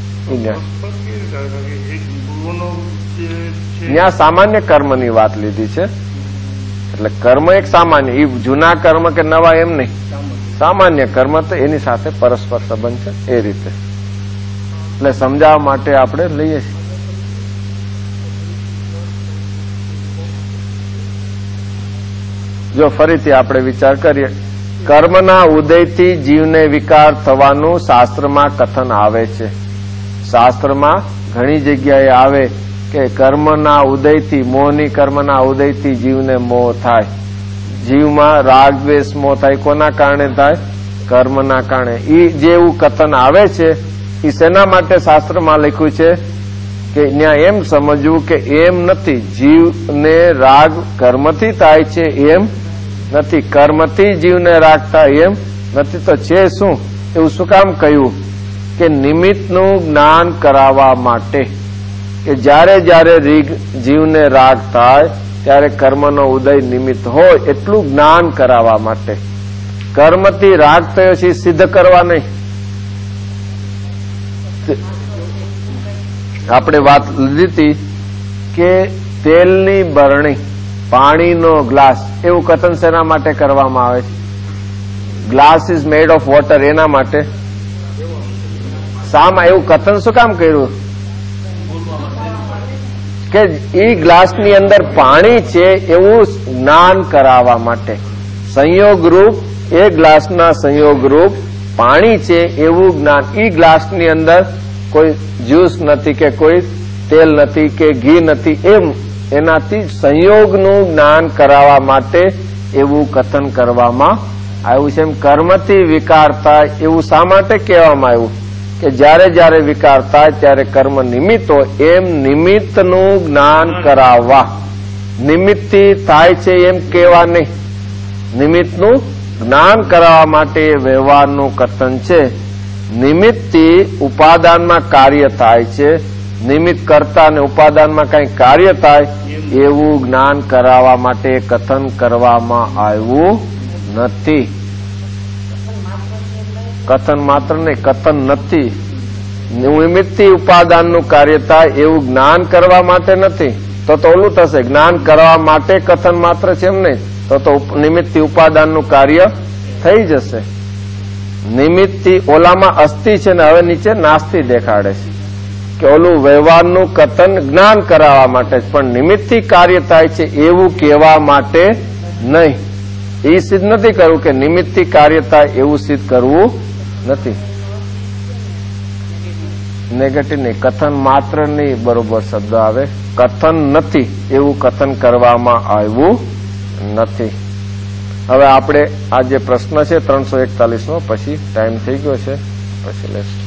ત્યાં સામાન્ય કર્મની વાત લીધી છે. એટલે કર્મ એક સામાન્ય, એ જૂના કર્મ કે નવા એમ નહીં, સામાન્ય કર્મ તો એની સાથે પરસ્પર સંબંધ છે એ રીતે. એટલે સમજાવવા માટે આપણે લઈએ છીએ. જો ફરીથી આપણે વિચાર કરીએ, કર્મના ઉદયથી જીવને વિકાર થવાનું શાસ્ત્રમાં કથન આવે છે. શાસ્ત્રમાં ઘણી જગ્યાએ આવે કે કર્મના ઉદયથી, મોહની કર્મના ઉદયથી જીવને મોહ થાય. જીવમાં રાગ દ્વેષ મોહ થાય. કોના કારણે થાય? કર્મના કારણે. એ જેવું કથન આવે છે એ શેના માટે શાસ્ત્રમાં લખ્યું છે? કે ત્યાં એમ સમજવું કે એમ નથી, જીવને રાગ કર્મથી થાય છે એમ નથી, કર્મથી જીવને રાગ થાય એમ નથી. તો છે શું? એવું શું કામ કહ્યું? કે નિમિત્તનું જ્ઞાન કરાવવા માટે. કે જ્યારે જ્યારે જીવને રાગ થાય ત્યારે કર્મનો ઉદય નિમિત્ત હોય એટલું જ્ઞાન કરાવવા માટે. કર્મથી રાગ થયો છે સિદ્ધ કરવા નહીં. આપણે વાત લીધી હતી કે તેલની બરણી, પાણીનો ગ્લાસ, એવું કથન શેના માટે કરવામાં આવે છે? Glass is made of water, એના માટે. શામાં એવું કથન શું કામ કર્યું? કે એ ગ્લાસની અંદર પાણી છે એવું જ્ઞાન કરાવવા માટે. સંયોગ રૂપ, એ ગ્લાસના સંયોગ રૂપ પાણી છે એવું જ્ઞાન. એ ગ્લાસની અંદર કોઈ જ્યુસ નથી કે કોઈ તેલ નથી કે ઘી નથી, એમ એનાથી સંયોગનું જ્ઞાન કરાવવા માટે એવું કથન કરવામાં આવ્યું છે. એમ કર્મથી વિકાર થાય એવું શા માટે કહેવામાં આવ્યું? કે જ્યારે જ્યારે વિકાર થાય ત્યારે કર્મ નિમિત્ત હોય, એમ નિમિત્તનું જ્ઞાન કરાવવા. નિમિત્તથી થાય છે એમ કહેવા નહીં, નિમિત્તનું જ્ઞાન કરાવવા માટે વ્યવહારનું કથન છે. નિમિત્તથી ઉપાદાનમાં કાર્ય થાય છે, નિમિત્ત કરતા અને ઉપાદાનમાં કઈ કાર્ય થાય એવું જ્ઞાન કરાવવા માટે કથન કરવામાં આવ્યું નથી. કથન માત્ર નહીં, કથન નથી. નિમિત્તથી ઉપાદાનનું કાર્ય થાય એવું જ્ઞાન કરવા માટે નથી. તો ઓલું થશે, જ્ઞાન કરવા માટે કથન માત્ર છે એમ નહીં, તો નિમિત્તથી ઉપાદાનનું કાર્ય થઈ જશે. નિમિત્તથી ઓલામાં અસ્થિ છે ને હવે નીચે નાસ્તી દેખાડે છે કે ઓલું વ્યવહારનું કથન જ્ઞાન કરાવવા માટે જ, પણ નિમિત્તથી કાર્ય થાય છે એવું કહેવા માટે નહીં. એ સિદ્ધ નથી કરવું કે નિમિત્તથી કાર્ય થાય એવું સિદ્ધ કરવું નથી. નેગેટિવ નહીં, કથન માત્ર નહીં બરોબર શબ્દ આવે. કથન નથી એવું કથન કરવામાં આવ્યું નથી. હવે આપણે આ જે પ્રશ્ન છે 341 નો, પછી ટાઈમ થઈ ગયો છે, પછી લેશું.